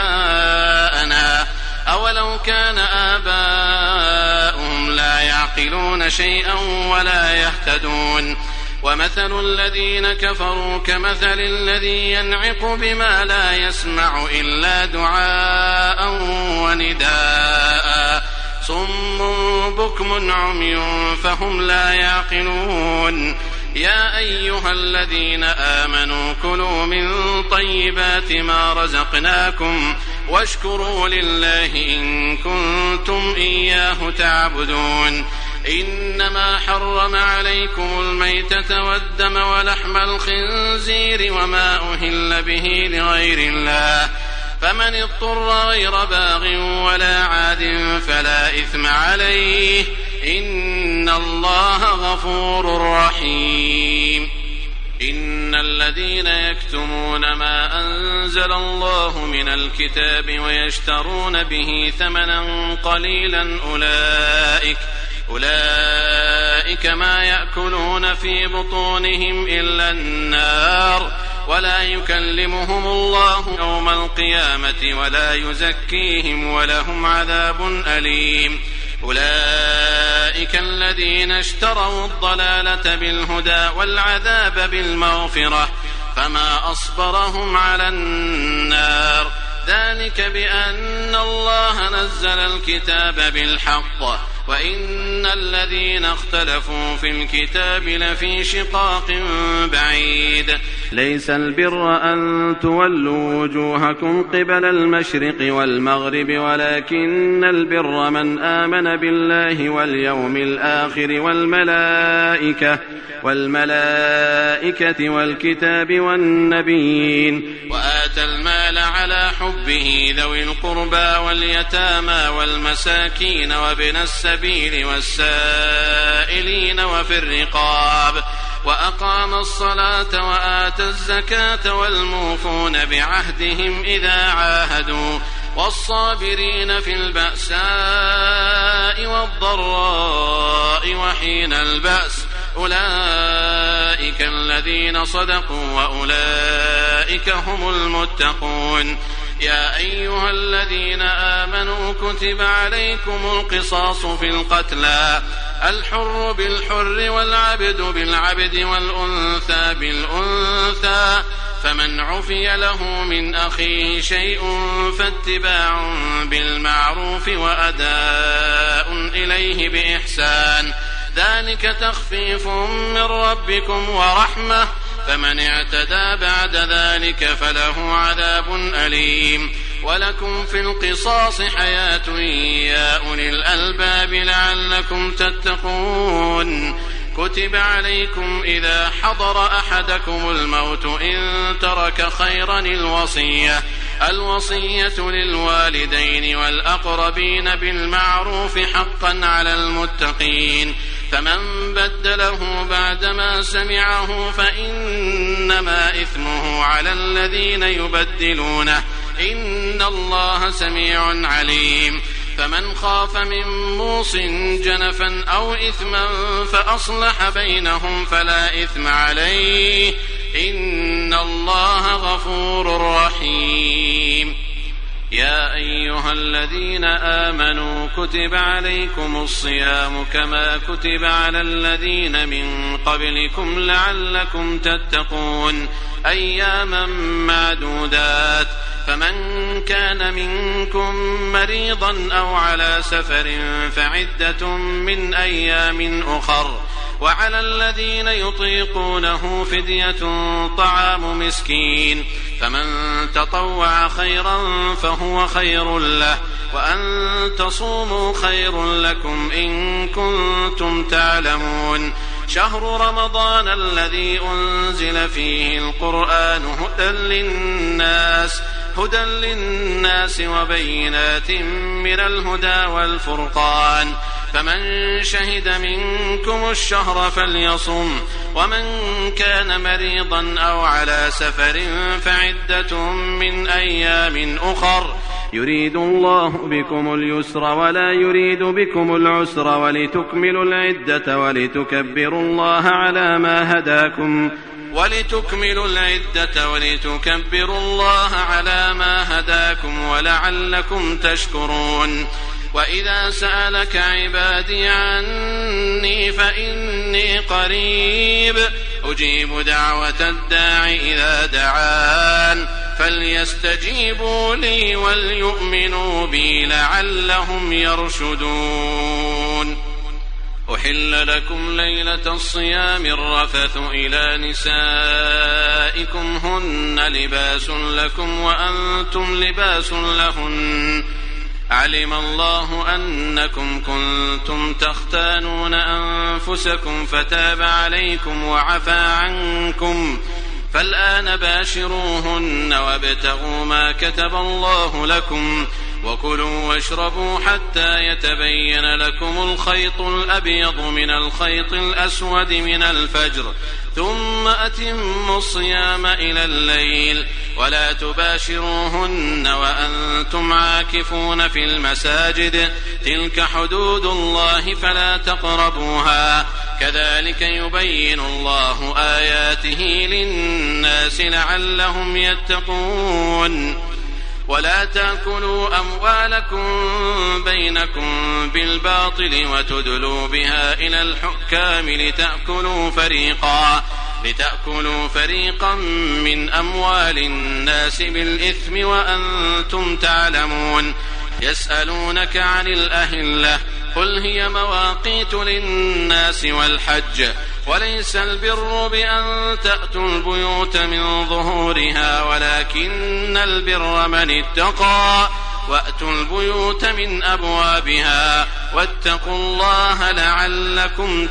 آباءنا أولو كان آباؤهم لا يعقلون شيئا ولا يهتدون ومثل الذين كفروا كمثل الذي ينعق بما لا يسمع إلا دعاء ونداء صم بكم عمي فهم لا يعقلون يا أيها الذين آمنوا كلوا من طيبات ما رزقناكم واشكروا لله إن كنتم إياه تعبدون إنما حرم عليكم الميتة والدم ولحم الخنزير وما أهل به لغير الله فمن اضطر غير باغ ولا عاد فلا إثم عليه إن الله غفور رحيم إن الذين يكتمون ما أنزل الله من الكتاب ويشترون به ثمنا قليلا أولئك ما يأكلون في بطونهم إلا النار ولا يكلمهم الله يوم القيامة ولا يزكيهم ولهم عذاب أليم أولئك الذين اشتروا الضلالة بالهدى والعذاب بالمغفرة فما أصبرهم على النار ذلك بأن الله نزل الكتاب بالحق وإن الذين اختلفوا في الكتاب لفي شقاق بعيد ليس البر أن تولوا وجوهكم قبل المشرق والمغرب ولكن البر من آمن بالله واليوم الآخر والملائكة والكتاب والنبيين وآتى المال على حبه ذوي القربى واليتامى والمساكين وابن السبيل والسائلين وفي الرقاب وأقام الصلاة وآتى الزكاة والموفون بعهدهم إذا عاهدوا والصابرين في البأساء والضراء وحين البأس أولئك الذين صدقوا وأولئك هم المتقون يا أيها الذين آمنوا كتب عليكم القصاص في القتلى الحر بالحر والعبد بالعبد والأنثى بالأنثى فمن عفي له من أخيه شيء فاتباع بالمعروف وأداء إليه بإحسان ذلك تخفيف من ربكم ورحمة فمن اعتدى بعد ذلك فله عذاب أليم ولكم في القصاص حياة يا أولي الألباب لعلكم تتقون كتب عليكم إذا حضر أحدكم الموت إن ترك خيرا الوصية للوالدين والأقربين بالمعروف حقا على المتقين فمن بدله بعدما سمعه فإنما إثمه على الذين يبدلونه إن الله سميع عليم فمن خاف من موص جنفا أو إثما فأصلح بينهم فلا إثم عليه إن الله غفور رحيم. يا أيها الذين آمنوا كتب عليكم الصيام كما كتب على الذين من قبلكم لعلكم تتقون أياما معدودات فمن كان منكم مريضا أو على سفر فعدة من أيام أخر وعلى الذين يطيقونه فدية طعام مسكين فمن تطوع خيرا فهو خير له وأن تصوموا خير لكم إن كنتم تعلمون. شهر رمضان الذي أنزل فيه القرآن هدى للناس وبينات من الهدى والفرقان فمن شهد منكم الشهر فليصم ومن كان مريضا أو على سفر فعدة من أيام أخر يريد الله بكم اليسر ولا يريد بكم العسر ولتكملوا العدة ولتكبروا الله على ما هداكم ولعلكم تشكرون. وإذا سألك عبادي عني فإني قريب أجيب دعوة الداع إذا دعان فليستجيبوا لي وليؤمنوا بي لعلهم يرشدون. أحل لكم ليلة الصيام الرفث إلى نسائكم هن لباس لكم وأنتم لباس لهن علم الله أنكم كنتم تختانون أنفسكم فتاب عليكم وعفى عنكم فالآن باشروهن وابتغوا ما كتب الله لكم وكلوا واشربوا حتى يتبين لكم الخيط الأبيض من الخيط الأسود من الفجر ثم أتموا الصيام إلى الليل ولا تباشروهن وأنتم عاكفون في المساجد تلك حدود الله فلا تقربوها كذلك يبين الله آياته للناس لعلهم يتقون. ولا تأكلوا أموالكم بينكم بالباطل وتدلوا بها إلى الحكام لتأكلوا فريقا من أموال الناس بالإثم وأنتم تعلمون. يسألونك عن الأهلة قل هي مواقيت للناس والحج وليس البر بأن تأتوا البيوت من ظهورها ولكن البر من اتقى وأتوا البيوت من أبوابها واتقوا الله لعلكم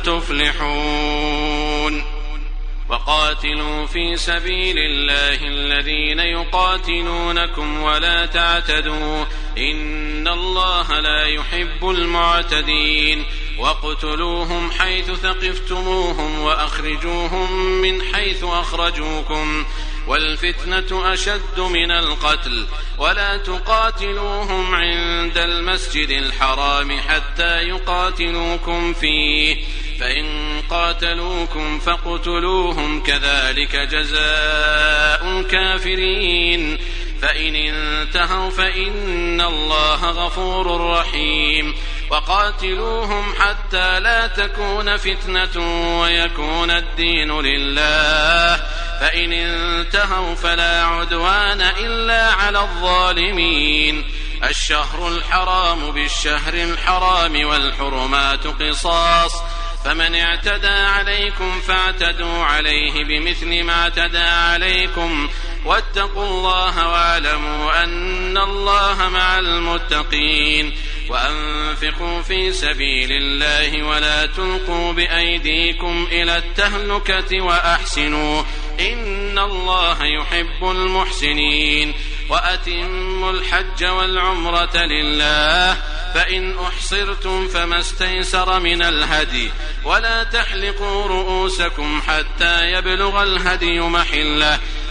تفلحون. وقاتلوا في سبيل الله الذين يقاتلونكم ولا تعتدوا إن الله لا يحب المعتدين. واقتلوهم حيث ثقفتموهم وأخرجوهم من حيث أخرجوكم والفتنة أشد من القتل ولا تقاتلوهم عند المسجد الحرام حتى يقاتلوكم فيه فإن قاتلوكم فاقتلوهم كذلك جزاء الكافرين فإن انتهوا فإن الله غفور رحيم. وقاتلوهم حتى لا تكون فتنة ويكون الدين لله فإن انتهوا فلا عدوان إلا على الظالمين. الشهر الحرام بالشهر الحرام والحرمات قصاص فمن اعتدى عليكم فاعتدوا عليه بمثل ما اعتدى عليكم واتقوا الله واعلموا أن الله مع المتقين. وأنفقوا في سبيل الله ولا تلقوا بأيديكم إلى التهلكة وأحسنوا إن الله يحب المحسنين. وأتموا الحج والعمرة لله فإن أحصرتم فما استيسر من الهدي ولا تحلقوا رؤوسكم حتى يبلغ الهدي محله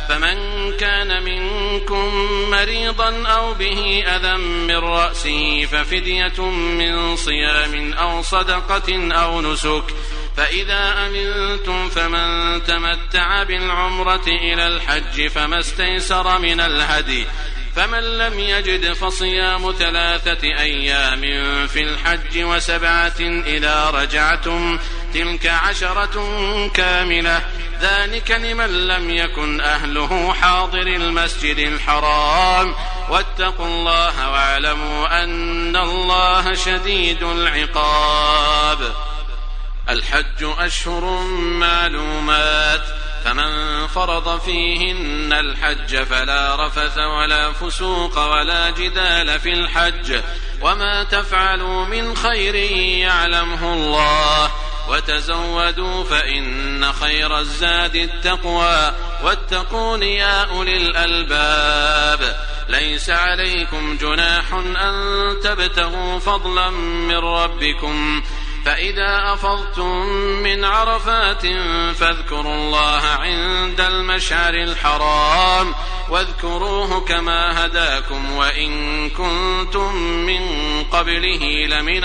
فمن كان منكم مريضا أو به أذى من رأسه ففدية من صيام أو صدقة أو نسك، فإذا أمنتم فمن تمتع بالعمرة إلى الحج فما استيسر من الهدي، فمن لم يجد فصيام 3 أيام في الحج و7 إذا رجعتم، تلك 10 كاملة، ذلك لمن لم يكن أهله حاضر المسجد الحرام، واتقوا الله واعلموا أن الله شديد العقاب. الحج أشهر معلومات، فمن فرض فيهن الحج فلا رفث ولا فسوق ولا جدال في الحج، وما تفعلوا من خير يعلمه الله، وتزودوا فإن خير الزاد التقوى، واتقون يا أولي الألباب. ليس عليكم جناح أن تبتغوا فضلا من ربكم، فإذا أفضتم من عرفات فاذكروا الله عند المشعر الحرام، واذكروه كما هداكم وإن كنتم من قبله لمن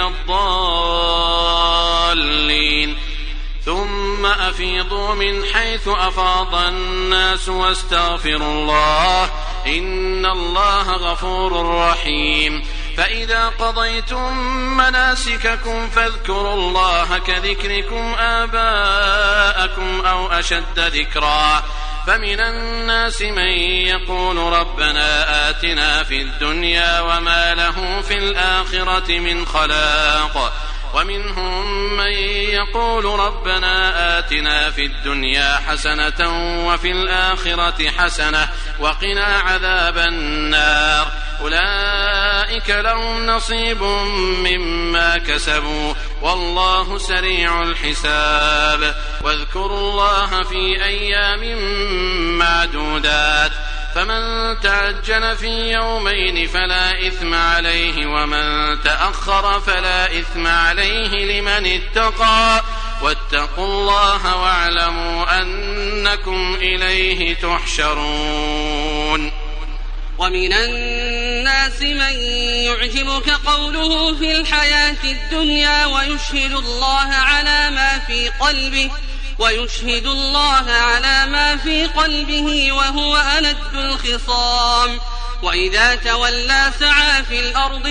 الضالين. ثم أفيضوا من حيث أفاض الناس واستغفروا الله، إن الله غفور رحيم. فإذا قضيتم مناسككم فاذكروا الله كذكركم آباءكم أو أشد ذكرا، فمن الناس من يقول ربنا آتنا في الدنيا وما له في الآخرة من خلاق، ومنهم من يقول ربنا آتنا في الدنيا حسنة وفي الآخرة حسنة وقنا عذاب النار، أولئك لهم نصيب مما كسبوا والله سريع الحساب. واذكروا الله في أيام معدودات، فمن تعجل في يومين فلا إثم عليه، ومن تأخر فلا إثم عليه لمن اتقى، واتقوا الله واعلموا أنكم إليه تحشرون. ومن الناس من يعجبك قوله في الحياة الدنيا ويشهد الله على ما في قلبه وهو ألد الخصام، وإذا تولى سعى في الأرض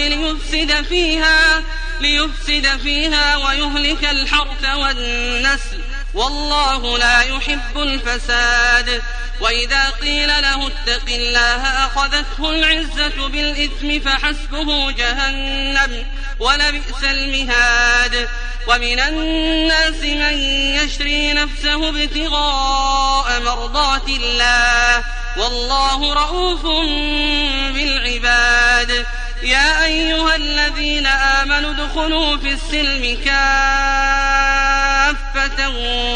ليفسد فيها ويهلك الحرث والنسل، والله لا يحب الفساد. وإذا قيل له اتق الله أخذته العزة بالإثم فحسبه جهنم ولبئس المهاد. ومن الناس من يشري نفسه ابتغاء مرضات الله، والله رؤوف بالعباد. يا أيها الذين آمنوا ادخلوا في السلم كافة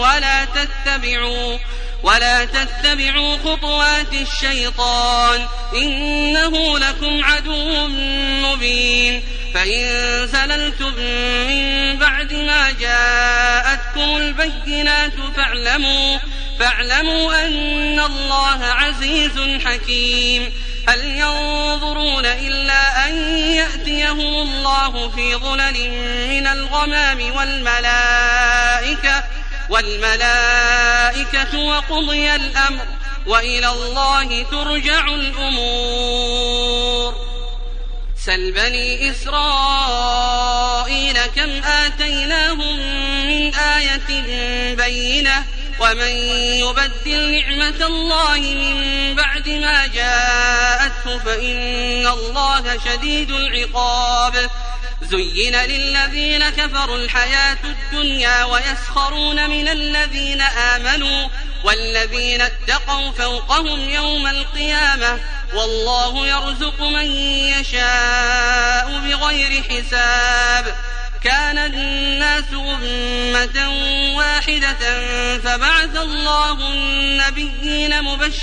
ولا تتبعوا خطوات الشيطان، إنه لكم عدو مبين. فإن زللتم من بعد ما جاءتكم البينات فاعلموا أن الله عزيز حكيم. هل ينظرون إلا أن يأتيهم الله في ظلل من الغمام والملائكة وقضي الأمر وإلى الله ترجع الأمور. سل بني إسرائيل كم آتيناهم من آية بينة، ومن يبدل نعمة الله من بعد ما جاءته فإن الله شديد العقاب. زين للذين كفروا الحياة الدنيا ويسخرون من الذين آمنوا، والذين اتقوا فوقهم يوم القيامة، والله يرزق من يشاء بغير حساب. كان الناس أمة واحدة فبعث الله النبيين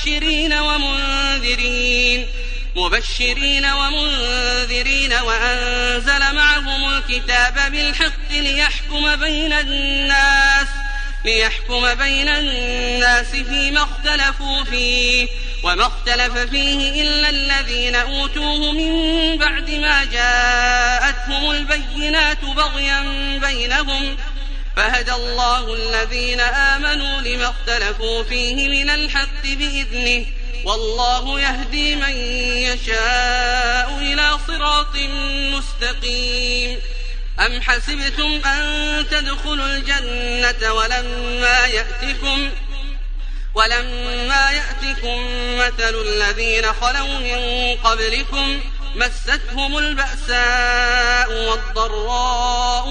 مبشرين ومنذرين وأنزل معهم الكتاب بالحق ليحكم بين الناس فيما اختلفوا فيه وما اختلف فيه إلا الذين أوتوه من بعد ما جاءتهم البينات بغيا بينهم فهدى الله الذين آمنوا لما اختلفوا فيه من الحق بإذنه والله يهدي من يشاء إلى صراط مستقيم. أم حسبتم أن تدخلوا الجنة ولما يأتكم مثل الذين خلوا من قبلكم مستهم البأساء والضراء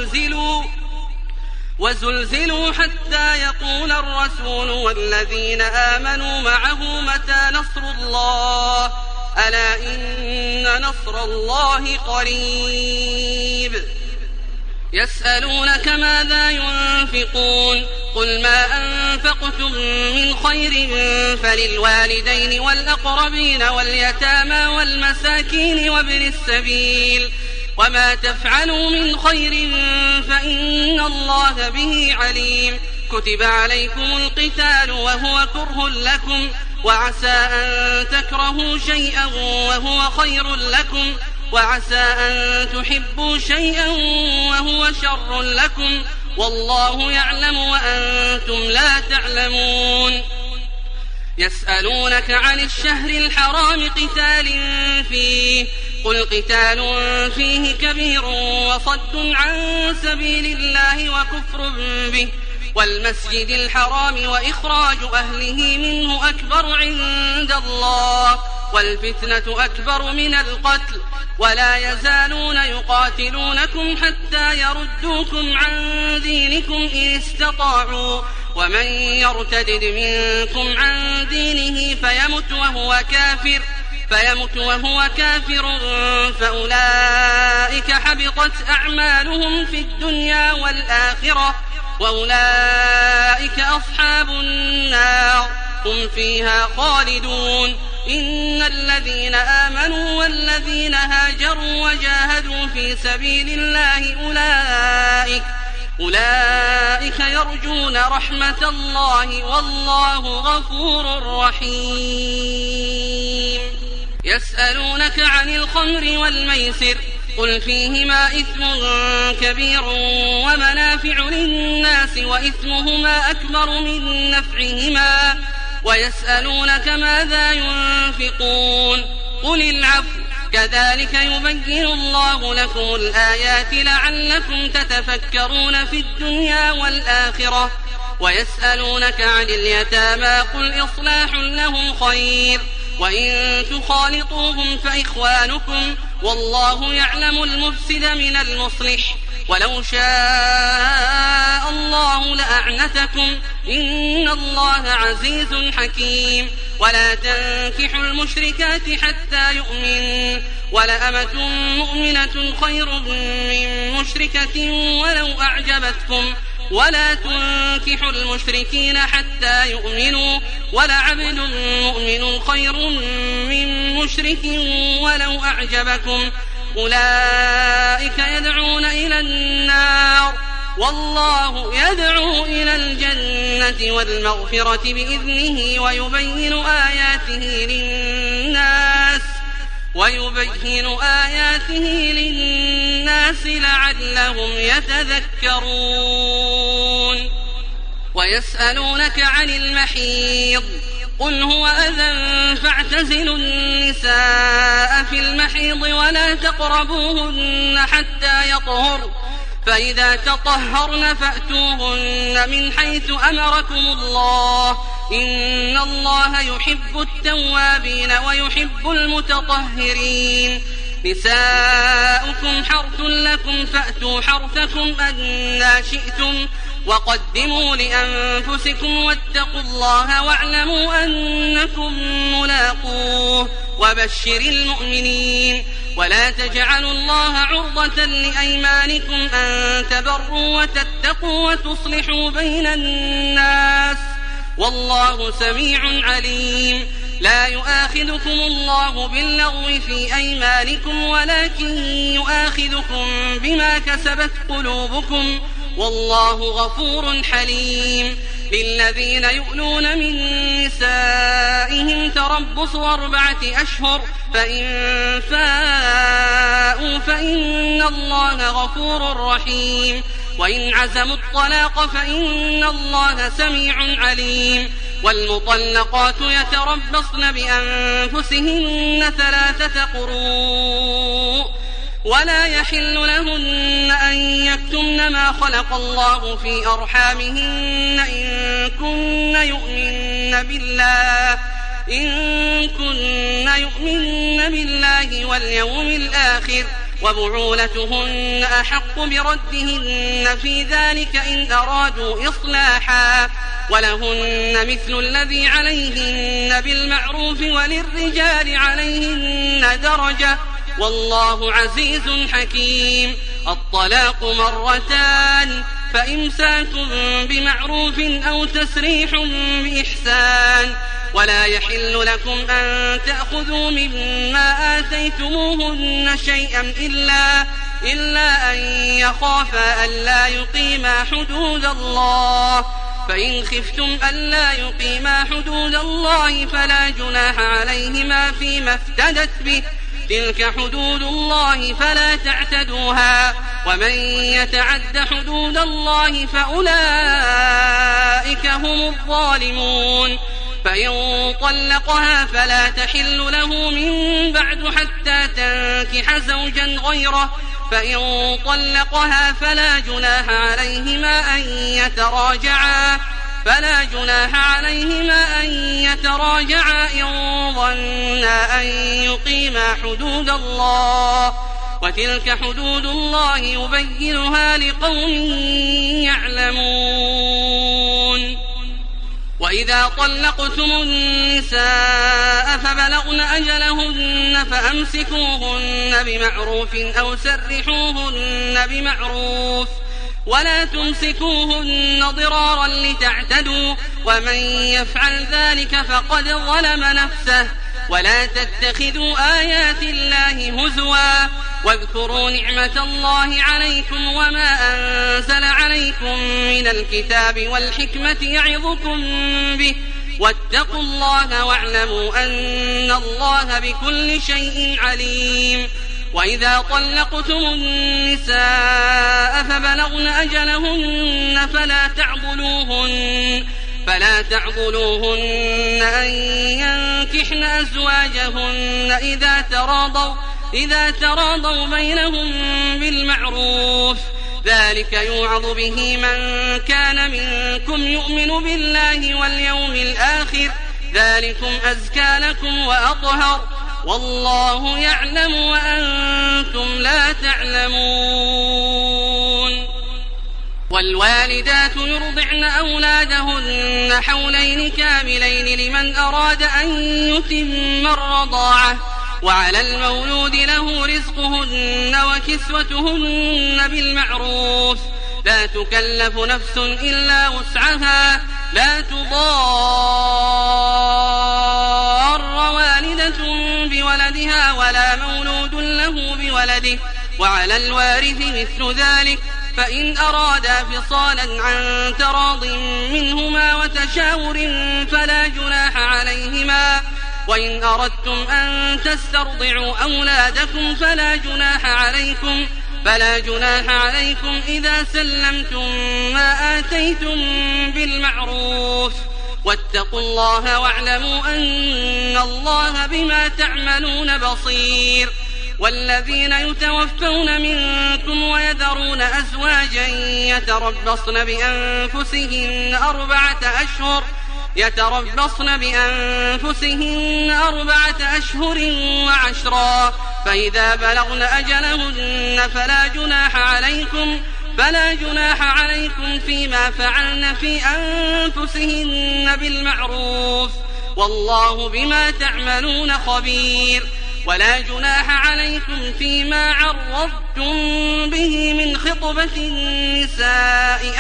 وزلزلوا حتى يقول الرسول والذين آمنوا معه متى نصر الله ألا إن نصر الله قريب. يسألونك ماذا ينفقون قل ما أنفقتم من خير فللوالدين والأقربين واليتامى والمساكين وابن السبيل وما تفعلوا من خير فإن الله به عليم. كتب عليكم القتال وهو كره لكم وعسى أن تكرهوا شيئا وهو خير لكم وعسى أن تحبوا شيئا وهو شر لكم والله يعلم وأنتم لا تعلمون. يسألونك عن الشهر الحرام قتال فيه قل قتال فيه كبير وصد عن سبيل الله وكفر به والمسجد الحرام وإخراج أهله منه أكبر عند الله والفتنة أكبر من القتل ولا يزالون يقاتلونكم حتى يردوكم عن دينكم إن استطاعوا ومن يرتدد منكم عن دينه فيمت وهو كافر فأولئك حبطت أعمالهم في الدنيا والآخرة وأولئك أصحاب النار هم فيها خالدون. إن الذين آمنوا والذين هاجروا وجاهدوا في سبيل الله أولئك يرجون رحمة الله والله غفور رحيم. يسألونك عن الخمر والميسر قل فيهما إثم كبير ومنافع للناس وإثمهما أكبر من نفعهما ويسألونك ماذا ينفقون قل العفو كذلك يبين الله لكم الآيات لعلكم تتفكرون في الدنيا والآخرة. ويسألونك عن اليتامى قل إصلاح لهم خير وإن تخالطوهم فإخوانكم والله يعلم المفسد من المصلح ولو شاء الله لأعنتكم إن الله عزيز حكيم. ولا تنكحوا المشركات حتى يؤمنوا ولأمة مؤمنة خير من مشركة ولو أعجبتكم ولا تنكحوا المشركين حتى يؤمنوا ولعبد مؤمن خير من مشرك ولو أعجبكم أولئك يدعون إلى النار والله يدعو إلى الجنة والمغفرة بإذنه ويبين آياته للناس لعلهم يتذكرون. ويسألونك عن المحيض قل هو أذى فاعتزلوا النساء في المحيض ولا تقربوهن حتى يطهرن فإذا تطهرن فأتوهن من حيث أمركم الله إن الله يحب التوابين ويحب المتطهرين. نساؤكم حرث لكم فأتوا حرثكم أنى شئتم وقدموا لأنفسكم واتقوا الله واعلموا أنكم ملاقوه وبشر المؤمنين. ولا تجعلوا الله عرضة لأيمانكم أن تبروا وتتقوا وتصلحوا بين الناس والله سميع عليم. لا يؤاخذكم الله باللغو في أيمانكم ولكن يؤاخذكم بما كسبت قلوبكم والله غفور حليم. للذين يؤلون من نسائهم تربص 4 أشهر فإن فاءوا فإن الله غفور رحيم. وإن عزموا الطلاق فإن الله سميع عليم. والمطلقات يتربصن بأنفسهن 3 قروء ولا يحل لهن أن يكتمن ما خلق الله في أرحامهن إن كن يؤمن بالله واليوم الآخر وبعولتهن أحق بردهن في ذلك إن أرادوا إصلاحا ولهن مثل الذي عليهن بالمعروف وللرجال عليهن درجة والله عزيز حكيم. الطلاق 2 فإمساك بمعروف أو تسريح بإحسان ولا يحل لكم أن تأخذوا مما آتيتموهن شيئا إلا أن يخافا ألا يقيما حدود الله فإن خفتم ألا يقيما حدود الله فلا جناح عليهما فيما افتدت به تلك حدود الله فلا تعتدوها ومن يتعد حدود الله فأولئك هم الظالمون. فإن طلقها فلا تحل له من بعد حتى تنكح زوجا غيره فإن طلقها فلا جناح عليهما أن يتراجعا إن ظنا أن يقيما حدود الله وتلك حدود الله يبينها لقوم يعلمون. وإذا طلقتم النساء فبلغن أجلهن فأمسكوهن بمعروف أو سرحوهن بمعروف ولا تمسكوهن ضرارا لتعتدوا ومن يفعل ذلك فقد ظلم نفسه. ولا تتخذوا آيات الله هزوا واذكروا نعمة الله عليكم وما أنزل عليكم من الكتاب والحكمة يعظكم به واتقوا الله واعلموا أن الله بكل شيء عليم. وإذا طلقتم النساء فبلغن أجلهن فلا تعضلوهن أن ينكحن أزواجهن إذا تراضوا بينهم بالمعروف ذلك يوعظ به من كان منكم يؤمن بالله واليوم الآخر ذلكم أزكى لكم وأطهر والله يعلم وأنتم لا تعلمون. والوالدات يرضعن أولادهن حولين كاملين لمن أراد أن يتم الرضاعة وعلى المولود له رزقهن وكسوتهن بالمعروف لا تكلف نفس إلا وسعها لا تضار والدة بولدها ولا مولود له بولده وعلى الوارث مثل ذلك فإن أرادا فصالا عن تراض منهما وتشاور فلا جناح عليهما. وإن أردتم أن تسترضعوا أولادكم فلا جناح عليكم إذا سلمتم ما آتيتم بالمعروف واتقوا الله واعلموا أن الله بما تعملون بصير. والذين يتوفون منكم ويذرون أزواجا يتربصن بأنفسهن 4 أشهر وعشرا فإذا بلغن أجلهن فلا جناح عليكم فيما فعلن في أنفسهن بالمعروف والله بما تعملون خبير. ولا جناح عليكم فيما عرضتم به من خطبة النساء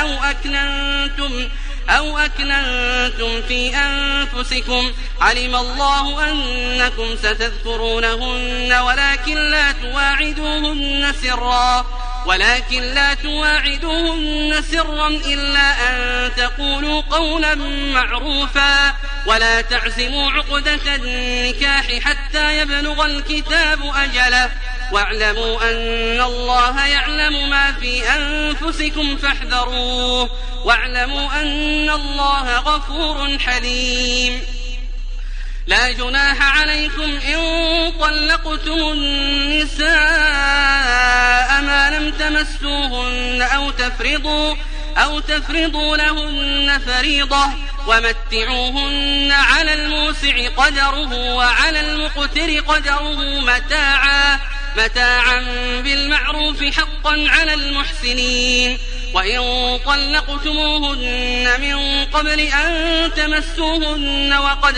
أو أكننتم في أنفسكم علم الله أنكم ستذكرونهن ولكن لا تواعدوهن سرا ولكن لا تواعدوهن سرا إلا أن تقولوا قولا معروفا ولا تعزموا عقدة النكاح حتى يبلغ الكتاب أجله واعلموا أن الله يعلم ما في أنفسكم فاحذروه واعلموا أن الله غفور حليم. لا جناح عليكم إن طلقتم النساء ما لم تمسوهن أو تفرضوا لهن فريضة ومتعوهن على الموسع قدره وعلى المقتر قدره متاعا بالمعروف حقا على المحسنين. وإن طلقتموهن من قبل أن تمسوهن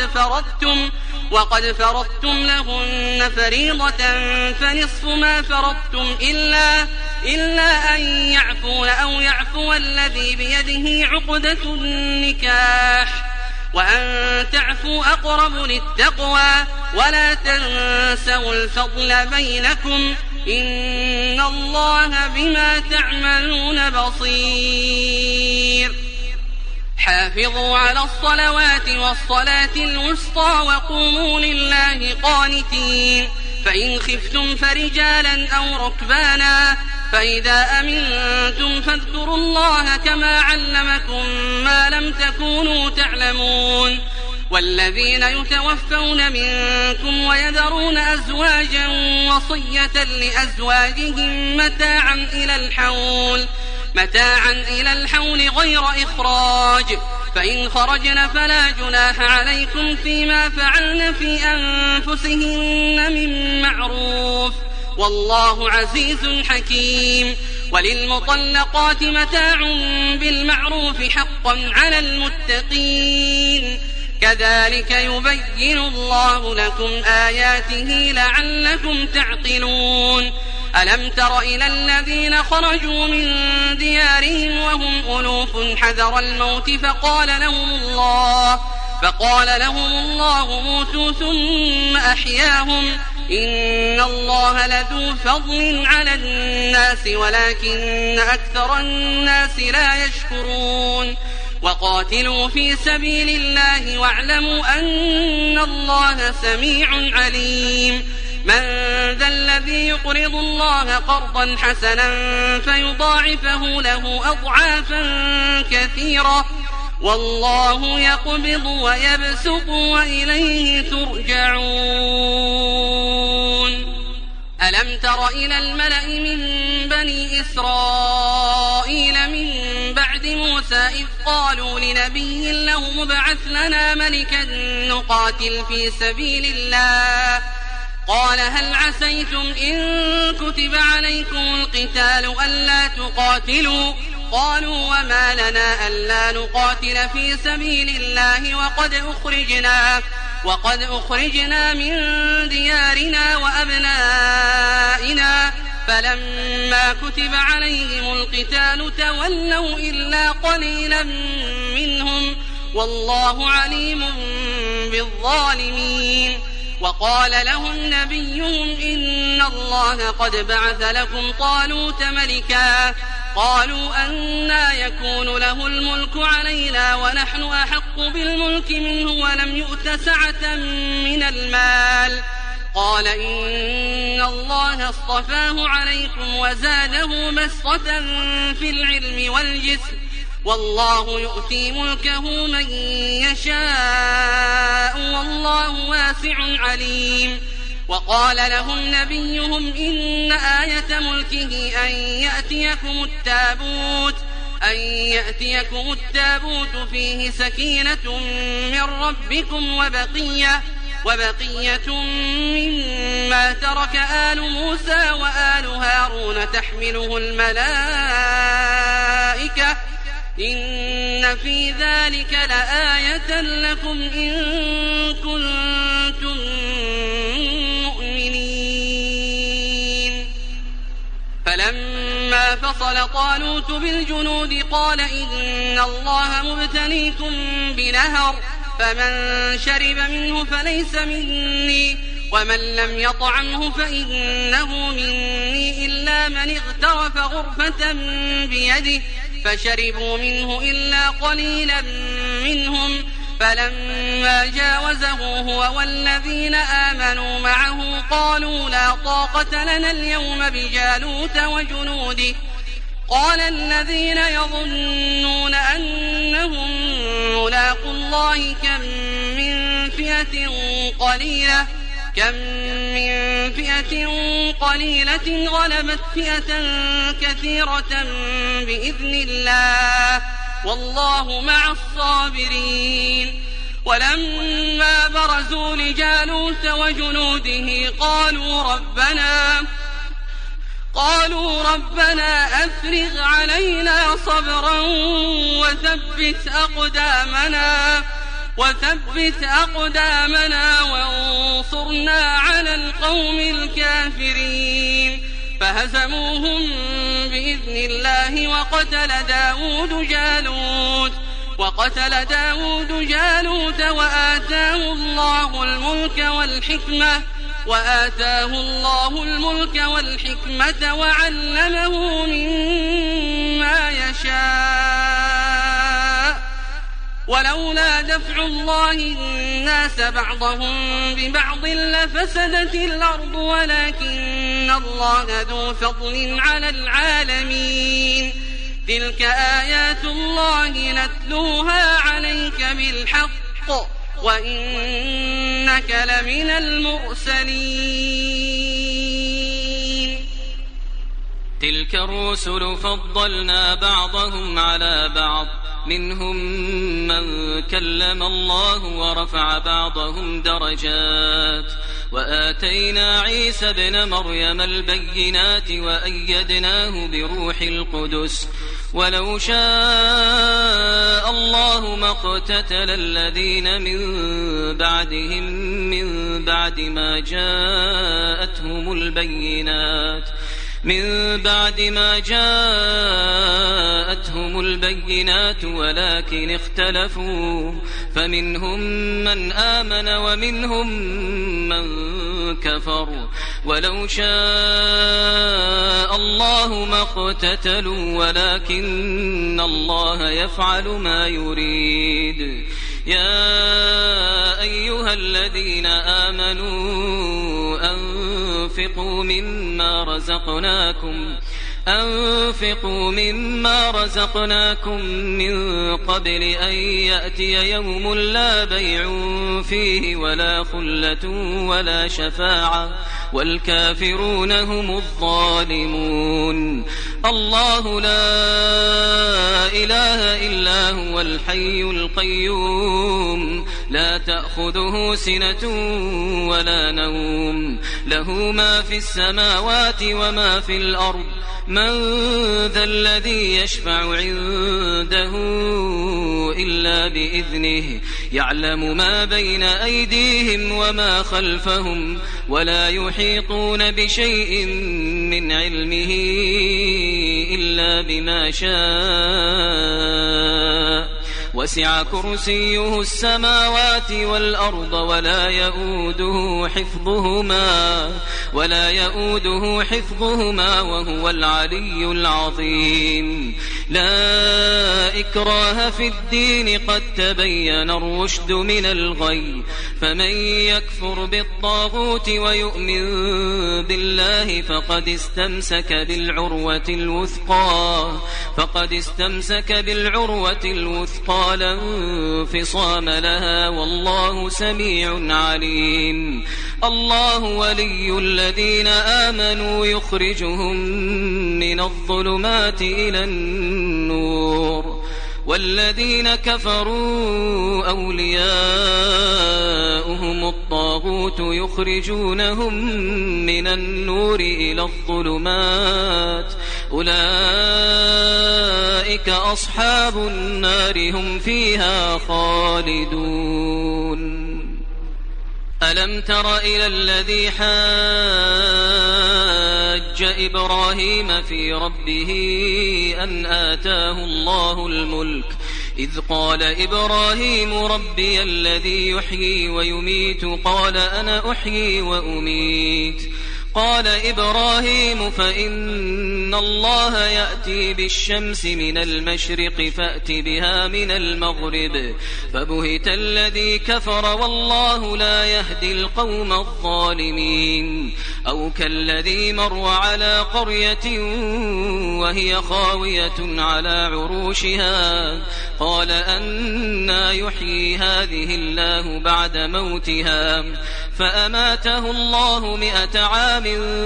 وقد فرضتم لهن فريضة فنصف ما فرضتم إلا أن يعفون أو يعفو الذي بيده عقدة النكاح وأن تعفوا أقرب للتقوى ولا تنسوا الفضل بينكم إن الله بما تعملون بصير. حافظوا على الصلوات والصلاة الوسطى وقوموا لله قانتين. فإن خفتم فرجالا أو ركبانا فإذا أمنتم فاذكروا الله كما علمكم ما لم تكونوا تعلمون. والذين يتوفون منكم ويذرون أزواجا وصية لأزواجهم متاعا إلى الحول غير إخراج فإن خرجن فلا جناح عليكم فيما فعلن في أنفسهن من معروف والله عزيز حكيم. وللمطلقات متاع بالمعروف حقا على المتقين كذلك يبين الله لكم آياته لعلكم تعقلون. ألم تر إلى الذين خرجوا من ديارهم وهم ألوف حذر الموت فقال لهم الله موتوا ثم أحياهم إن الله لذو فضل على الناس ولكن أكثر الناس لا يشكرون. وقاتلوا في سبيل الله واعلموا أن الله سميع عليم. من ذا الذي يقرض الله قرضا حسنا فيضاعفه له أضعافا كثيرة والله يقبض ويبسط وإليه ترجعون. ألم تر إلى الملأ من بني إسرائيل من بعد موسى إذ قالوا لنبي له ابعث لنا ملكا نقاتل في سبيل الله قال هل عسيتم إن كتب عليكم القتال ألا تقاتلوا قالوا وما لنا ألا نقاتل في سبيل الله وقد أخرجنا من ديارنا وأبنائنا فلما كتب عليهم القتال تولوا إلا قليلا منهم والله عليم بالظالمين. وقال لهم نبيهم إن الله قد بعث لكم طالوت ملكا قالوا أنى يكون له الملك علينا ونحن أحق بالملك منه ولم يؤت سعة من المال قال إن الله اصطفاه عليكم وزاده بسطة في العلم والجسم والله يؤتي ملكه من يشاء والله واسع عليم. وقال لهم نبيهم إن آية ملكه أن يأتيكم التابوت فيه سكينة من ربكم وبقية مما ترك آل موسى وآل هارون تحمله الملائكة إن في ذلك لآية لكم إن كنتم مؤمنين. فلما فصل طالوت بالجنود قال إن الله مبتليكم بنهر فمن شرب منه فليس مني ومن لم يطعمه فإنه مني إلا من اغترف غرفة بيده فشربوا منه إلا قليلا منهم فلما جاوزه هو والذين آمنوا معه قالوا لا طاقة لنا اليوم بجالوت وجنوده قال الذين يظنون أنهم ملاقوا الله كم من فئة قليلة غلبت فئة كثيرة بإذن الله والله مع الصابرين ولما برزوا لجالوت وجنوده قالوا ربنا أفرغ علينا صبرا وثبت أقدامنا وانصرنا على القوم الكافرين فهزموهم بإذن الله وقتل داود جالوت وآتاه الله الملك والحكمة وعلمه مما يشاء ولولا دفع الله الناس بعضهم ببعض لفسدت الأرض ولكن الله ذو فضل على العالمين تلك آيات الله نتلوها عليك بالحق وإنك لمن المرسلين تلك الرسل فضلنا بعضهم على بعض منهم من كلم الله ورفع بعضهم درجات وآتينا عيسى ابن مريم البينات وأيدناه بروح القدس ولو شاء الله ما اقتتل الذين من بعد ما جاءتهم البينات ولكن اختلفوا فمنهم من آمن ومنهم من كفر ولو شاء الله ما اقتتلوا ولكن الله يفعل ما يريد يا أيها الذين آمنوا أنفقوا مما رزقناكم من قبل أن يأتي يوم لا بيع فيه ولا خلة ولا شفاعة والكافرون هم الظالمون الله لا إله إلا هو الحي القيوم لا تأخذه سنة ولا نوم له ما في السماوات وما في الأرض من ذا الذي يشفع عنده إلا بإذنه يعلم ما بين أيديهم وما خلفهم ولا يحيطون بشيء من علمه إلا بما شاء وسع كرسيه السماوات والأرض ولا يؤوده حفظهما وهو العلي العظيم لا إكراه في الدين قد تبين الرشد من الغي فمن يكفر بالطاغوت ويؤمن بالله فقد استمسك بالعروة الوثقى لا انفصام لها والله سميع عليم الله ولي الذين آمنوا يخرجهم من الظلمات إلى النور والذين كفروا أولياؤهم الطاغوت يخرجونهم من النور إلى الظلمات أولئك أصحاب النار هم فيها خالدون ألم تر إلى الذي حاج إبراهيم في ربه أن آتاه الله الملك إذ قال إبراهيم ربي الذي يحيي ويميت قال أنا أحيي وأميت قال إبراهيم فإن الله يأتي بالشمس من المشرق فأت بها من المغرب فبهت الذي كفر والله لا يهدي القوم الظالمين أو كالذي مر على قرية وهي خاوية على عروشها قال أنى يحيي هذه الله بعد موتها فأماته الله 100 عام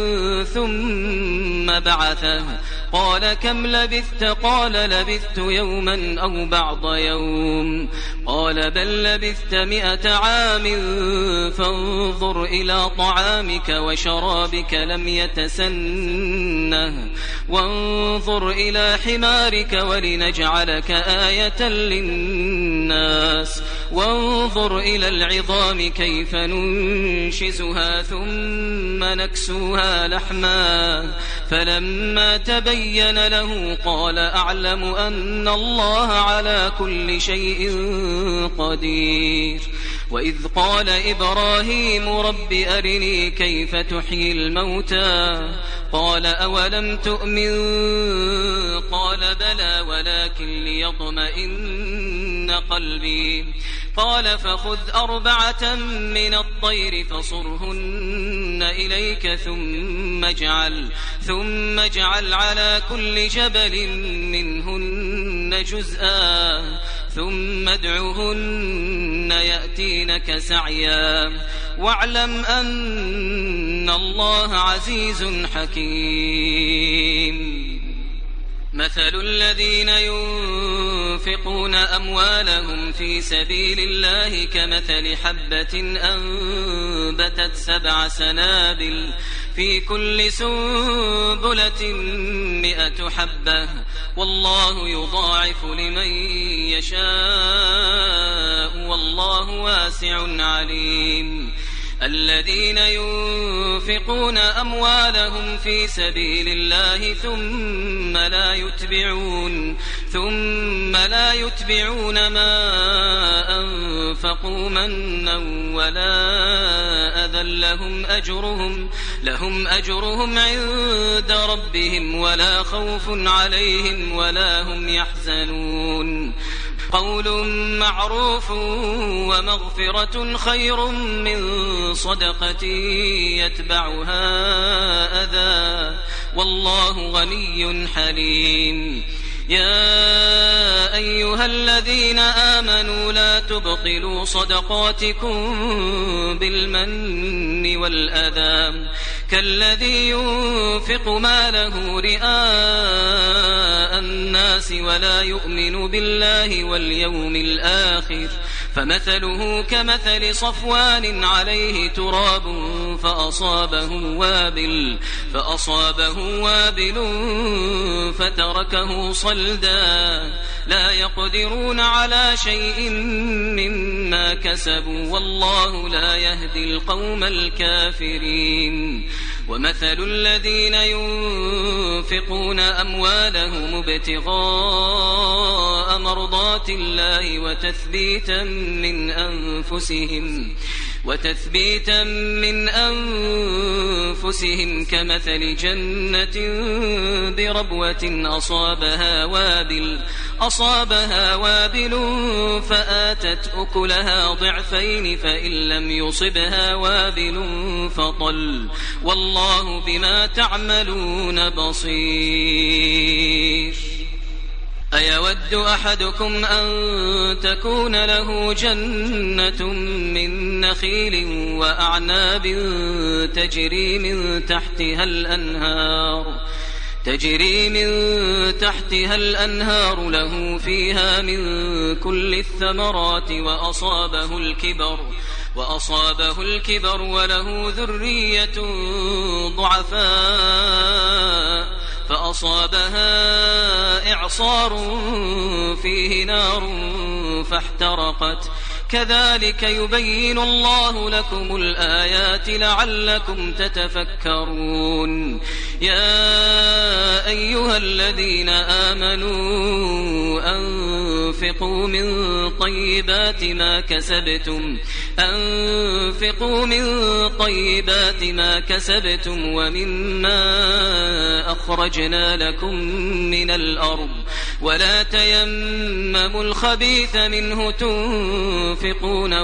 ثم بعثه قال كم لبثت قال لبثت يوما أو بعض يوم قال بل لبثت 100 عام فانظر إلى طعامك وشرابك لم يتسنه وانظر إلى حمارك ولنجعلك آية للناس وانظر إلى العظام كيف ننشزها ثم نكسوها لحما فلما تبين له قال أعلم أن الله على كل شيء قدير وإذ قال إبراهيم رب أرني كيف تحيي الموتى قال أولم تؤمن قال بلى ولكن ليطمئن قلبي قال فخذ 4 من الطير فصرهن إليك ثم اجعل على كل جبل منهن جزءا ثم ادعهن يأتينك سعيا واعلم أن الله عزيز حكيم مثل الذين ينفقون أموالهم في سبيل الله كمثل حبة أنبتت 7 سنابل في كل سنبلة 100 حبة والله يضاعف لمن يشاء والله واسع عليم الذين ينفقون أموالهم في سبيل الله ثم لا يتبعون ما أنفقوا منا ولا أذى لهم أجرهم عند ربهم ولا خوف عليهم ولا هم يحزنون قول معروف ومغفرة خير من صدقة يتبعها أذى والله غني حليم يا أيها الذين آمنوا لا تبطلوا صدقاتكم بالمن والأذى كالذي ينفق ماله رئاء الناس ولا يؤمن بالله واليوم الآخر فمثله كمثل صفوان عليه تراب فأصابه وابل فتركه صلدا لا يقدرون على شيء مما كسبوا والله لا يهدي القوم الكافرين ومثل الذين ينفقون أموالهم ابتغاء مرضات الله وتثبيتا من أنفسهم كمثل جنة بربوة أصابها وابل فآتت أكلها ضعفين فإن لم يصبها وابل فطل والله بما تعملون بصير أيود أحدكم أن تكون له جنة من نخيل وأعناب تجري من تحتها الأنهار له فيها من كل الثمرات وأصابه الكبر وله ذرية ضعفاء فأصابها إعصار فيه نار فاحترقت كذلك يبين الله لكم الآيات لعلكم تتفكرون يا أيها الذين آمنوا أنفقوا من طيبات ما كسبتم ومما أخرجنا لكم من الأرض ولا تيمموا الخبيث منه تنفقون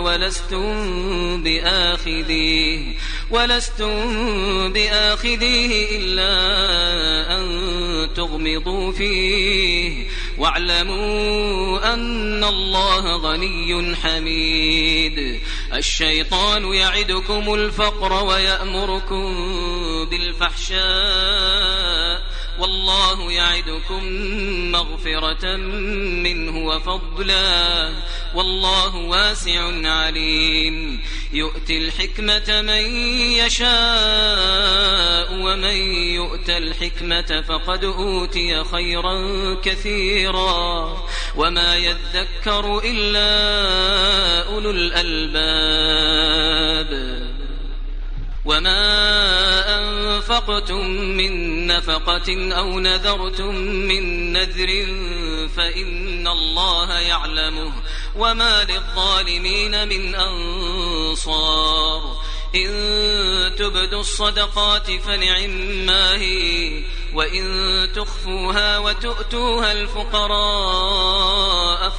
ولستم بآخذيه إلا أن تغمضوا فيه واعلموا أن الله غني حميد. الشيطان يعدكم الفقر ويأمركم بالفحشاء والله يعدكم مغفرة منه وفضلا والله واسع عليم. يؤتي الحكمة من يشاء ومن يؤت الحكمة فقد أوتي خيرا كثيرا وما يذكر إلا أولو الألباب. وما أنفقتم من نفقة أو نذرتم من نذر فإن الله يعلمه وما للظالمين من أنصار. إن تبدوا الصدقات فنعما هي وإن تخفوها وتؤتوها الفقراء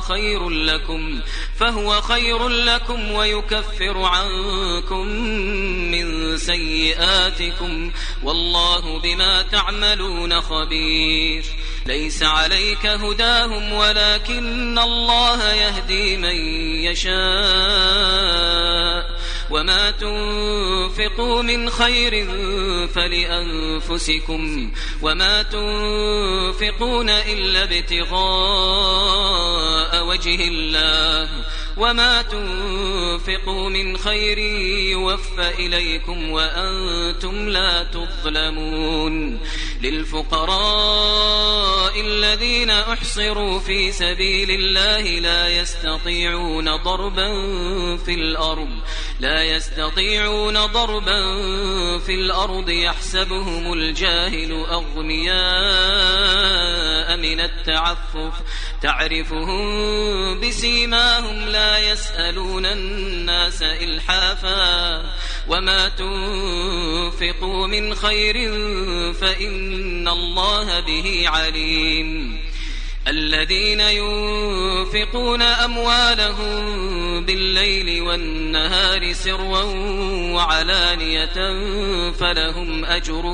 فهو خير لكم ويكفر عنكم من سيئاتكم والله بما تعملون خبير. ليس عليك هداهم ولكن الله يهدي من يشاء وما تنفقوا من خير فلأنفسكم وما تنفقون إلا ابتغاء وجه الله وما تنفقوا من خير يوفى إليكم وأنتم لا تظلمون. للفقراء الذين أحصروا في سبيل الله لا يستطيعون ضربا في الأرض يحسبهم الجاهل أغنياء من التعفف تعرفهم بسيماهم لا يسألون الناس إلحافا وما تنفقوا من خير فإن الله به عليم. الذين ينفقون أموالهم بالليل والنهار سرا وعلانية فلهم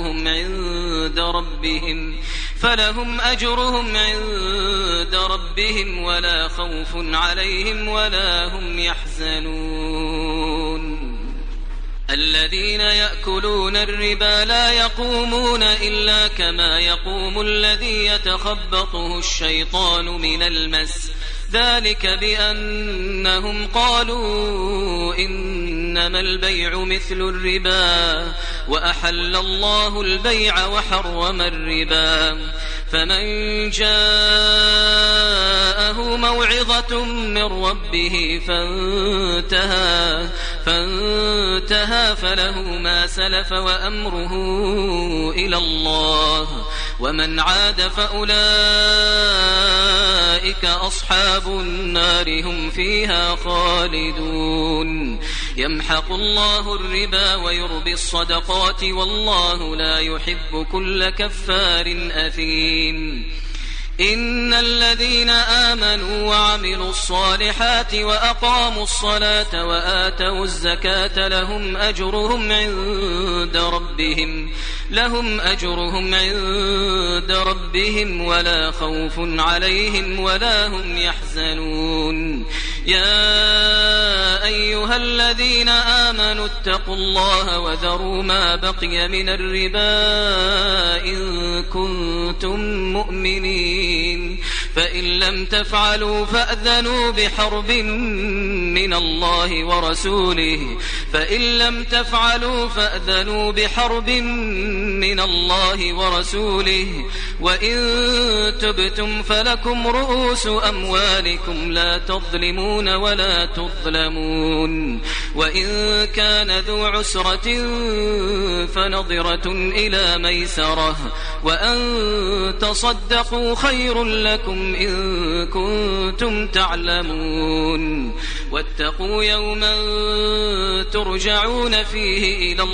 أجرهم عند ربهم ولا خوف عليهم ولا هم يحزنون. الذين يأكلون الربا لا يقومون إلا كما يقوم الذي يتخبطه الشيطان من المس ذلك بأنهم قالوا إنما البيع مثل الربا وأحل الله البيع وحرم الربا. فمن جاءه موعظة من ربه فانتهى فله ما سلف وأمره إلى الله ومن عاد فأولئك أصحاب النار هم فيها خالدون. يمحق الله الربا ويربي الصدقات والله لا يحب كل كفار أثيم. إن الذين آمنوا وعملوا الصالحات وأقاموا الصلاة وآتوا الزكاة لهم أجرهم عند ربهم ولا خوف عليهم ولا هم يحزنون. يا أيها الذين آمنوا اتقوا الله وذروا ما بقي من الربا إن كنتم مؤمنين فإن لم تفعلوا فأذنوا بحرب من الله ورسوله وإن تبتم فلكم رؤوس أموالكم لا تظلمون ولا تظلمون وإن كان ذو عسرة فنظرة إلى ميسرة وأن تصدقوا خير لكم إن كنتم تعلمون واتقوا يوما ترجعون فيه إلى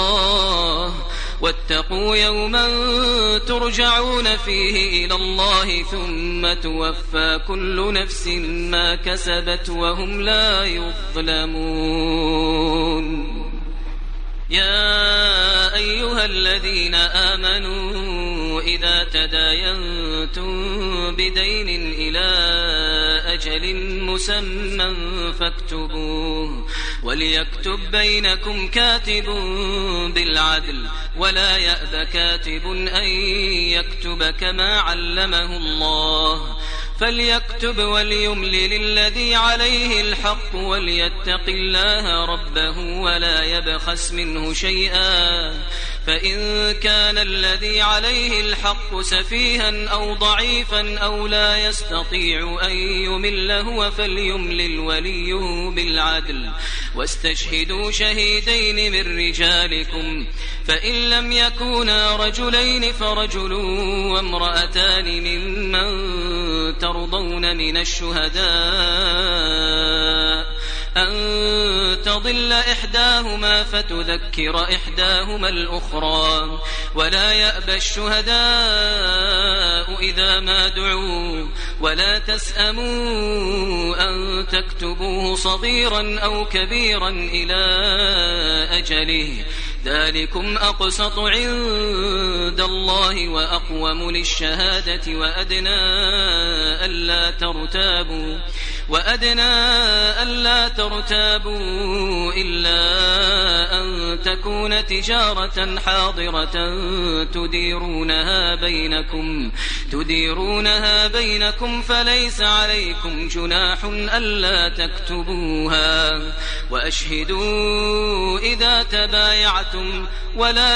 الله ثم توفى كل نفس ما كسبت وهم لا يظلمون. يا أيها الذين آمنوا إذا تداينتم بدين إلى أجل مسمى فاكتبوه وليكتب بينكم كاتب بالعدل ولا يأب كاتب أن يكتب كما علمه الله فليكتب وليملل الذي عليه الحق وليتق الله ربه ولا يبخس منه شيئا فإن كان الذي عليه الحق سفيها أو ضعيفا أو لا يستطيع أن يمل هو فليملل وليه بالعدل واستشهدوا شهيدين من رجالكم فإن لم يكونا رجلين فرجل وامرأتان ممن ترضون من الشهداء أن تضل إحداهما فتذكر إحداهما الأخرى ولا يأبى الشهداء إذا ما دعوا ولا تسأموا أن تكتبوه صغيرا أو كبيرا إلى أجله ذلكم أقسط عند الله وأقوم للشهادة وأدنى ألا ترتابوا إلا أن تكون تجارة حاضرة تديرونها بينكم فليس عليكم جناح ألا تكتبوها وأشهدوا إذا تبايعتم ولا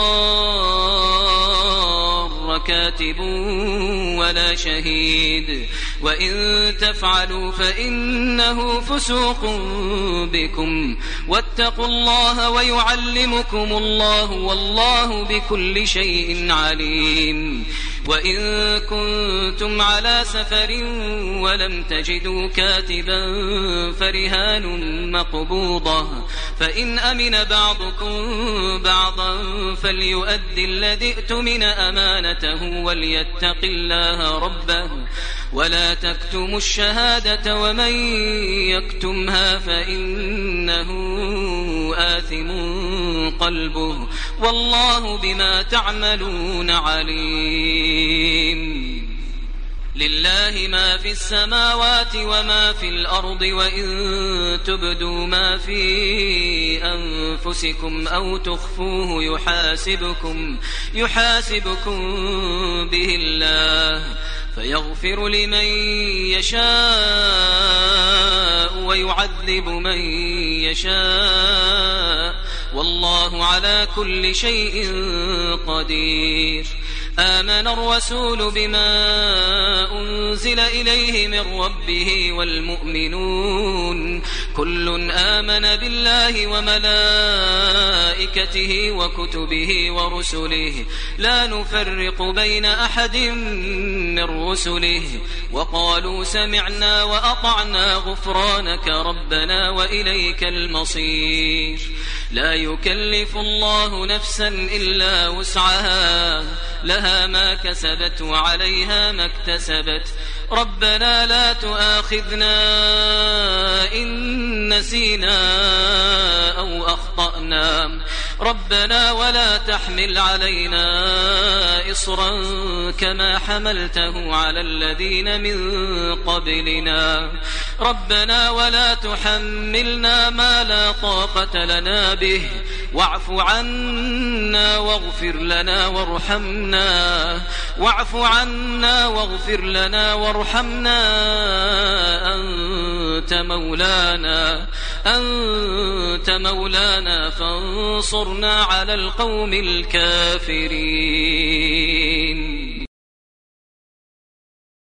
يضار كاتب ولا شهيد وإن تفعلوا فإنه فسوق بكم واتقوا الله ويعلمكم الله والله بكل شيء عليم. وإن كنتم على سفر ولم تجدوا كاتبا فرهان مقبوضة فإن أمن بعضكم بعضا فليؤدي الذي ائتمن أمانته وليتق الله ربه ولا تكتموا الشهادة ومن يكتمها فإنه آثم قلبه والله بما تعملون عليم. لله ما في السماوات وما في الأرض وإن تبدوا ما في أنفسكم أو تخفوه يحاسبكم به الله فيغفر لمن يشاء ويعذب من يشاء والله على كل شيء قدير. آمن الرسول بما أنزل إليه من ربه والمؤمنون كل آمن بالله وملائكته وكتبه ورسله لا نفرق بين أحد من رسله وقالوا سمعنا وأطعنا غفرانك ربنا وإليك المصير. لا يكلف الله نفسا إلا وسعها لها ما كسبت وعليها ما اكتسبت ربنا لا تؤاخذنا إن نسينا أو أخطأنا ربنا ولا تحمل علينا إصرا كما حملته على الذين من قبلنا ربنا ولا تحملنا ما لا طاقة لنا به واعف عنا واغفر لنا وارحمنا أنت مولانا فانصرنا على القوم الكافرين.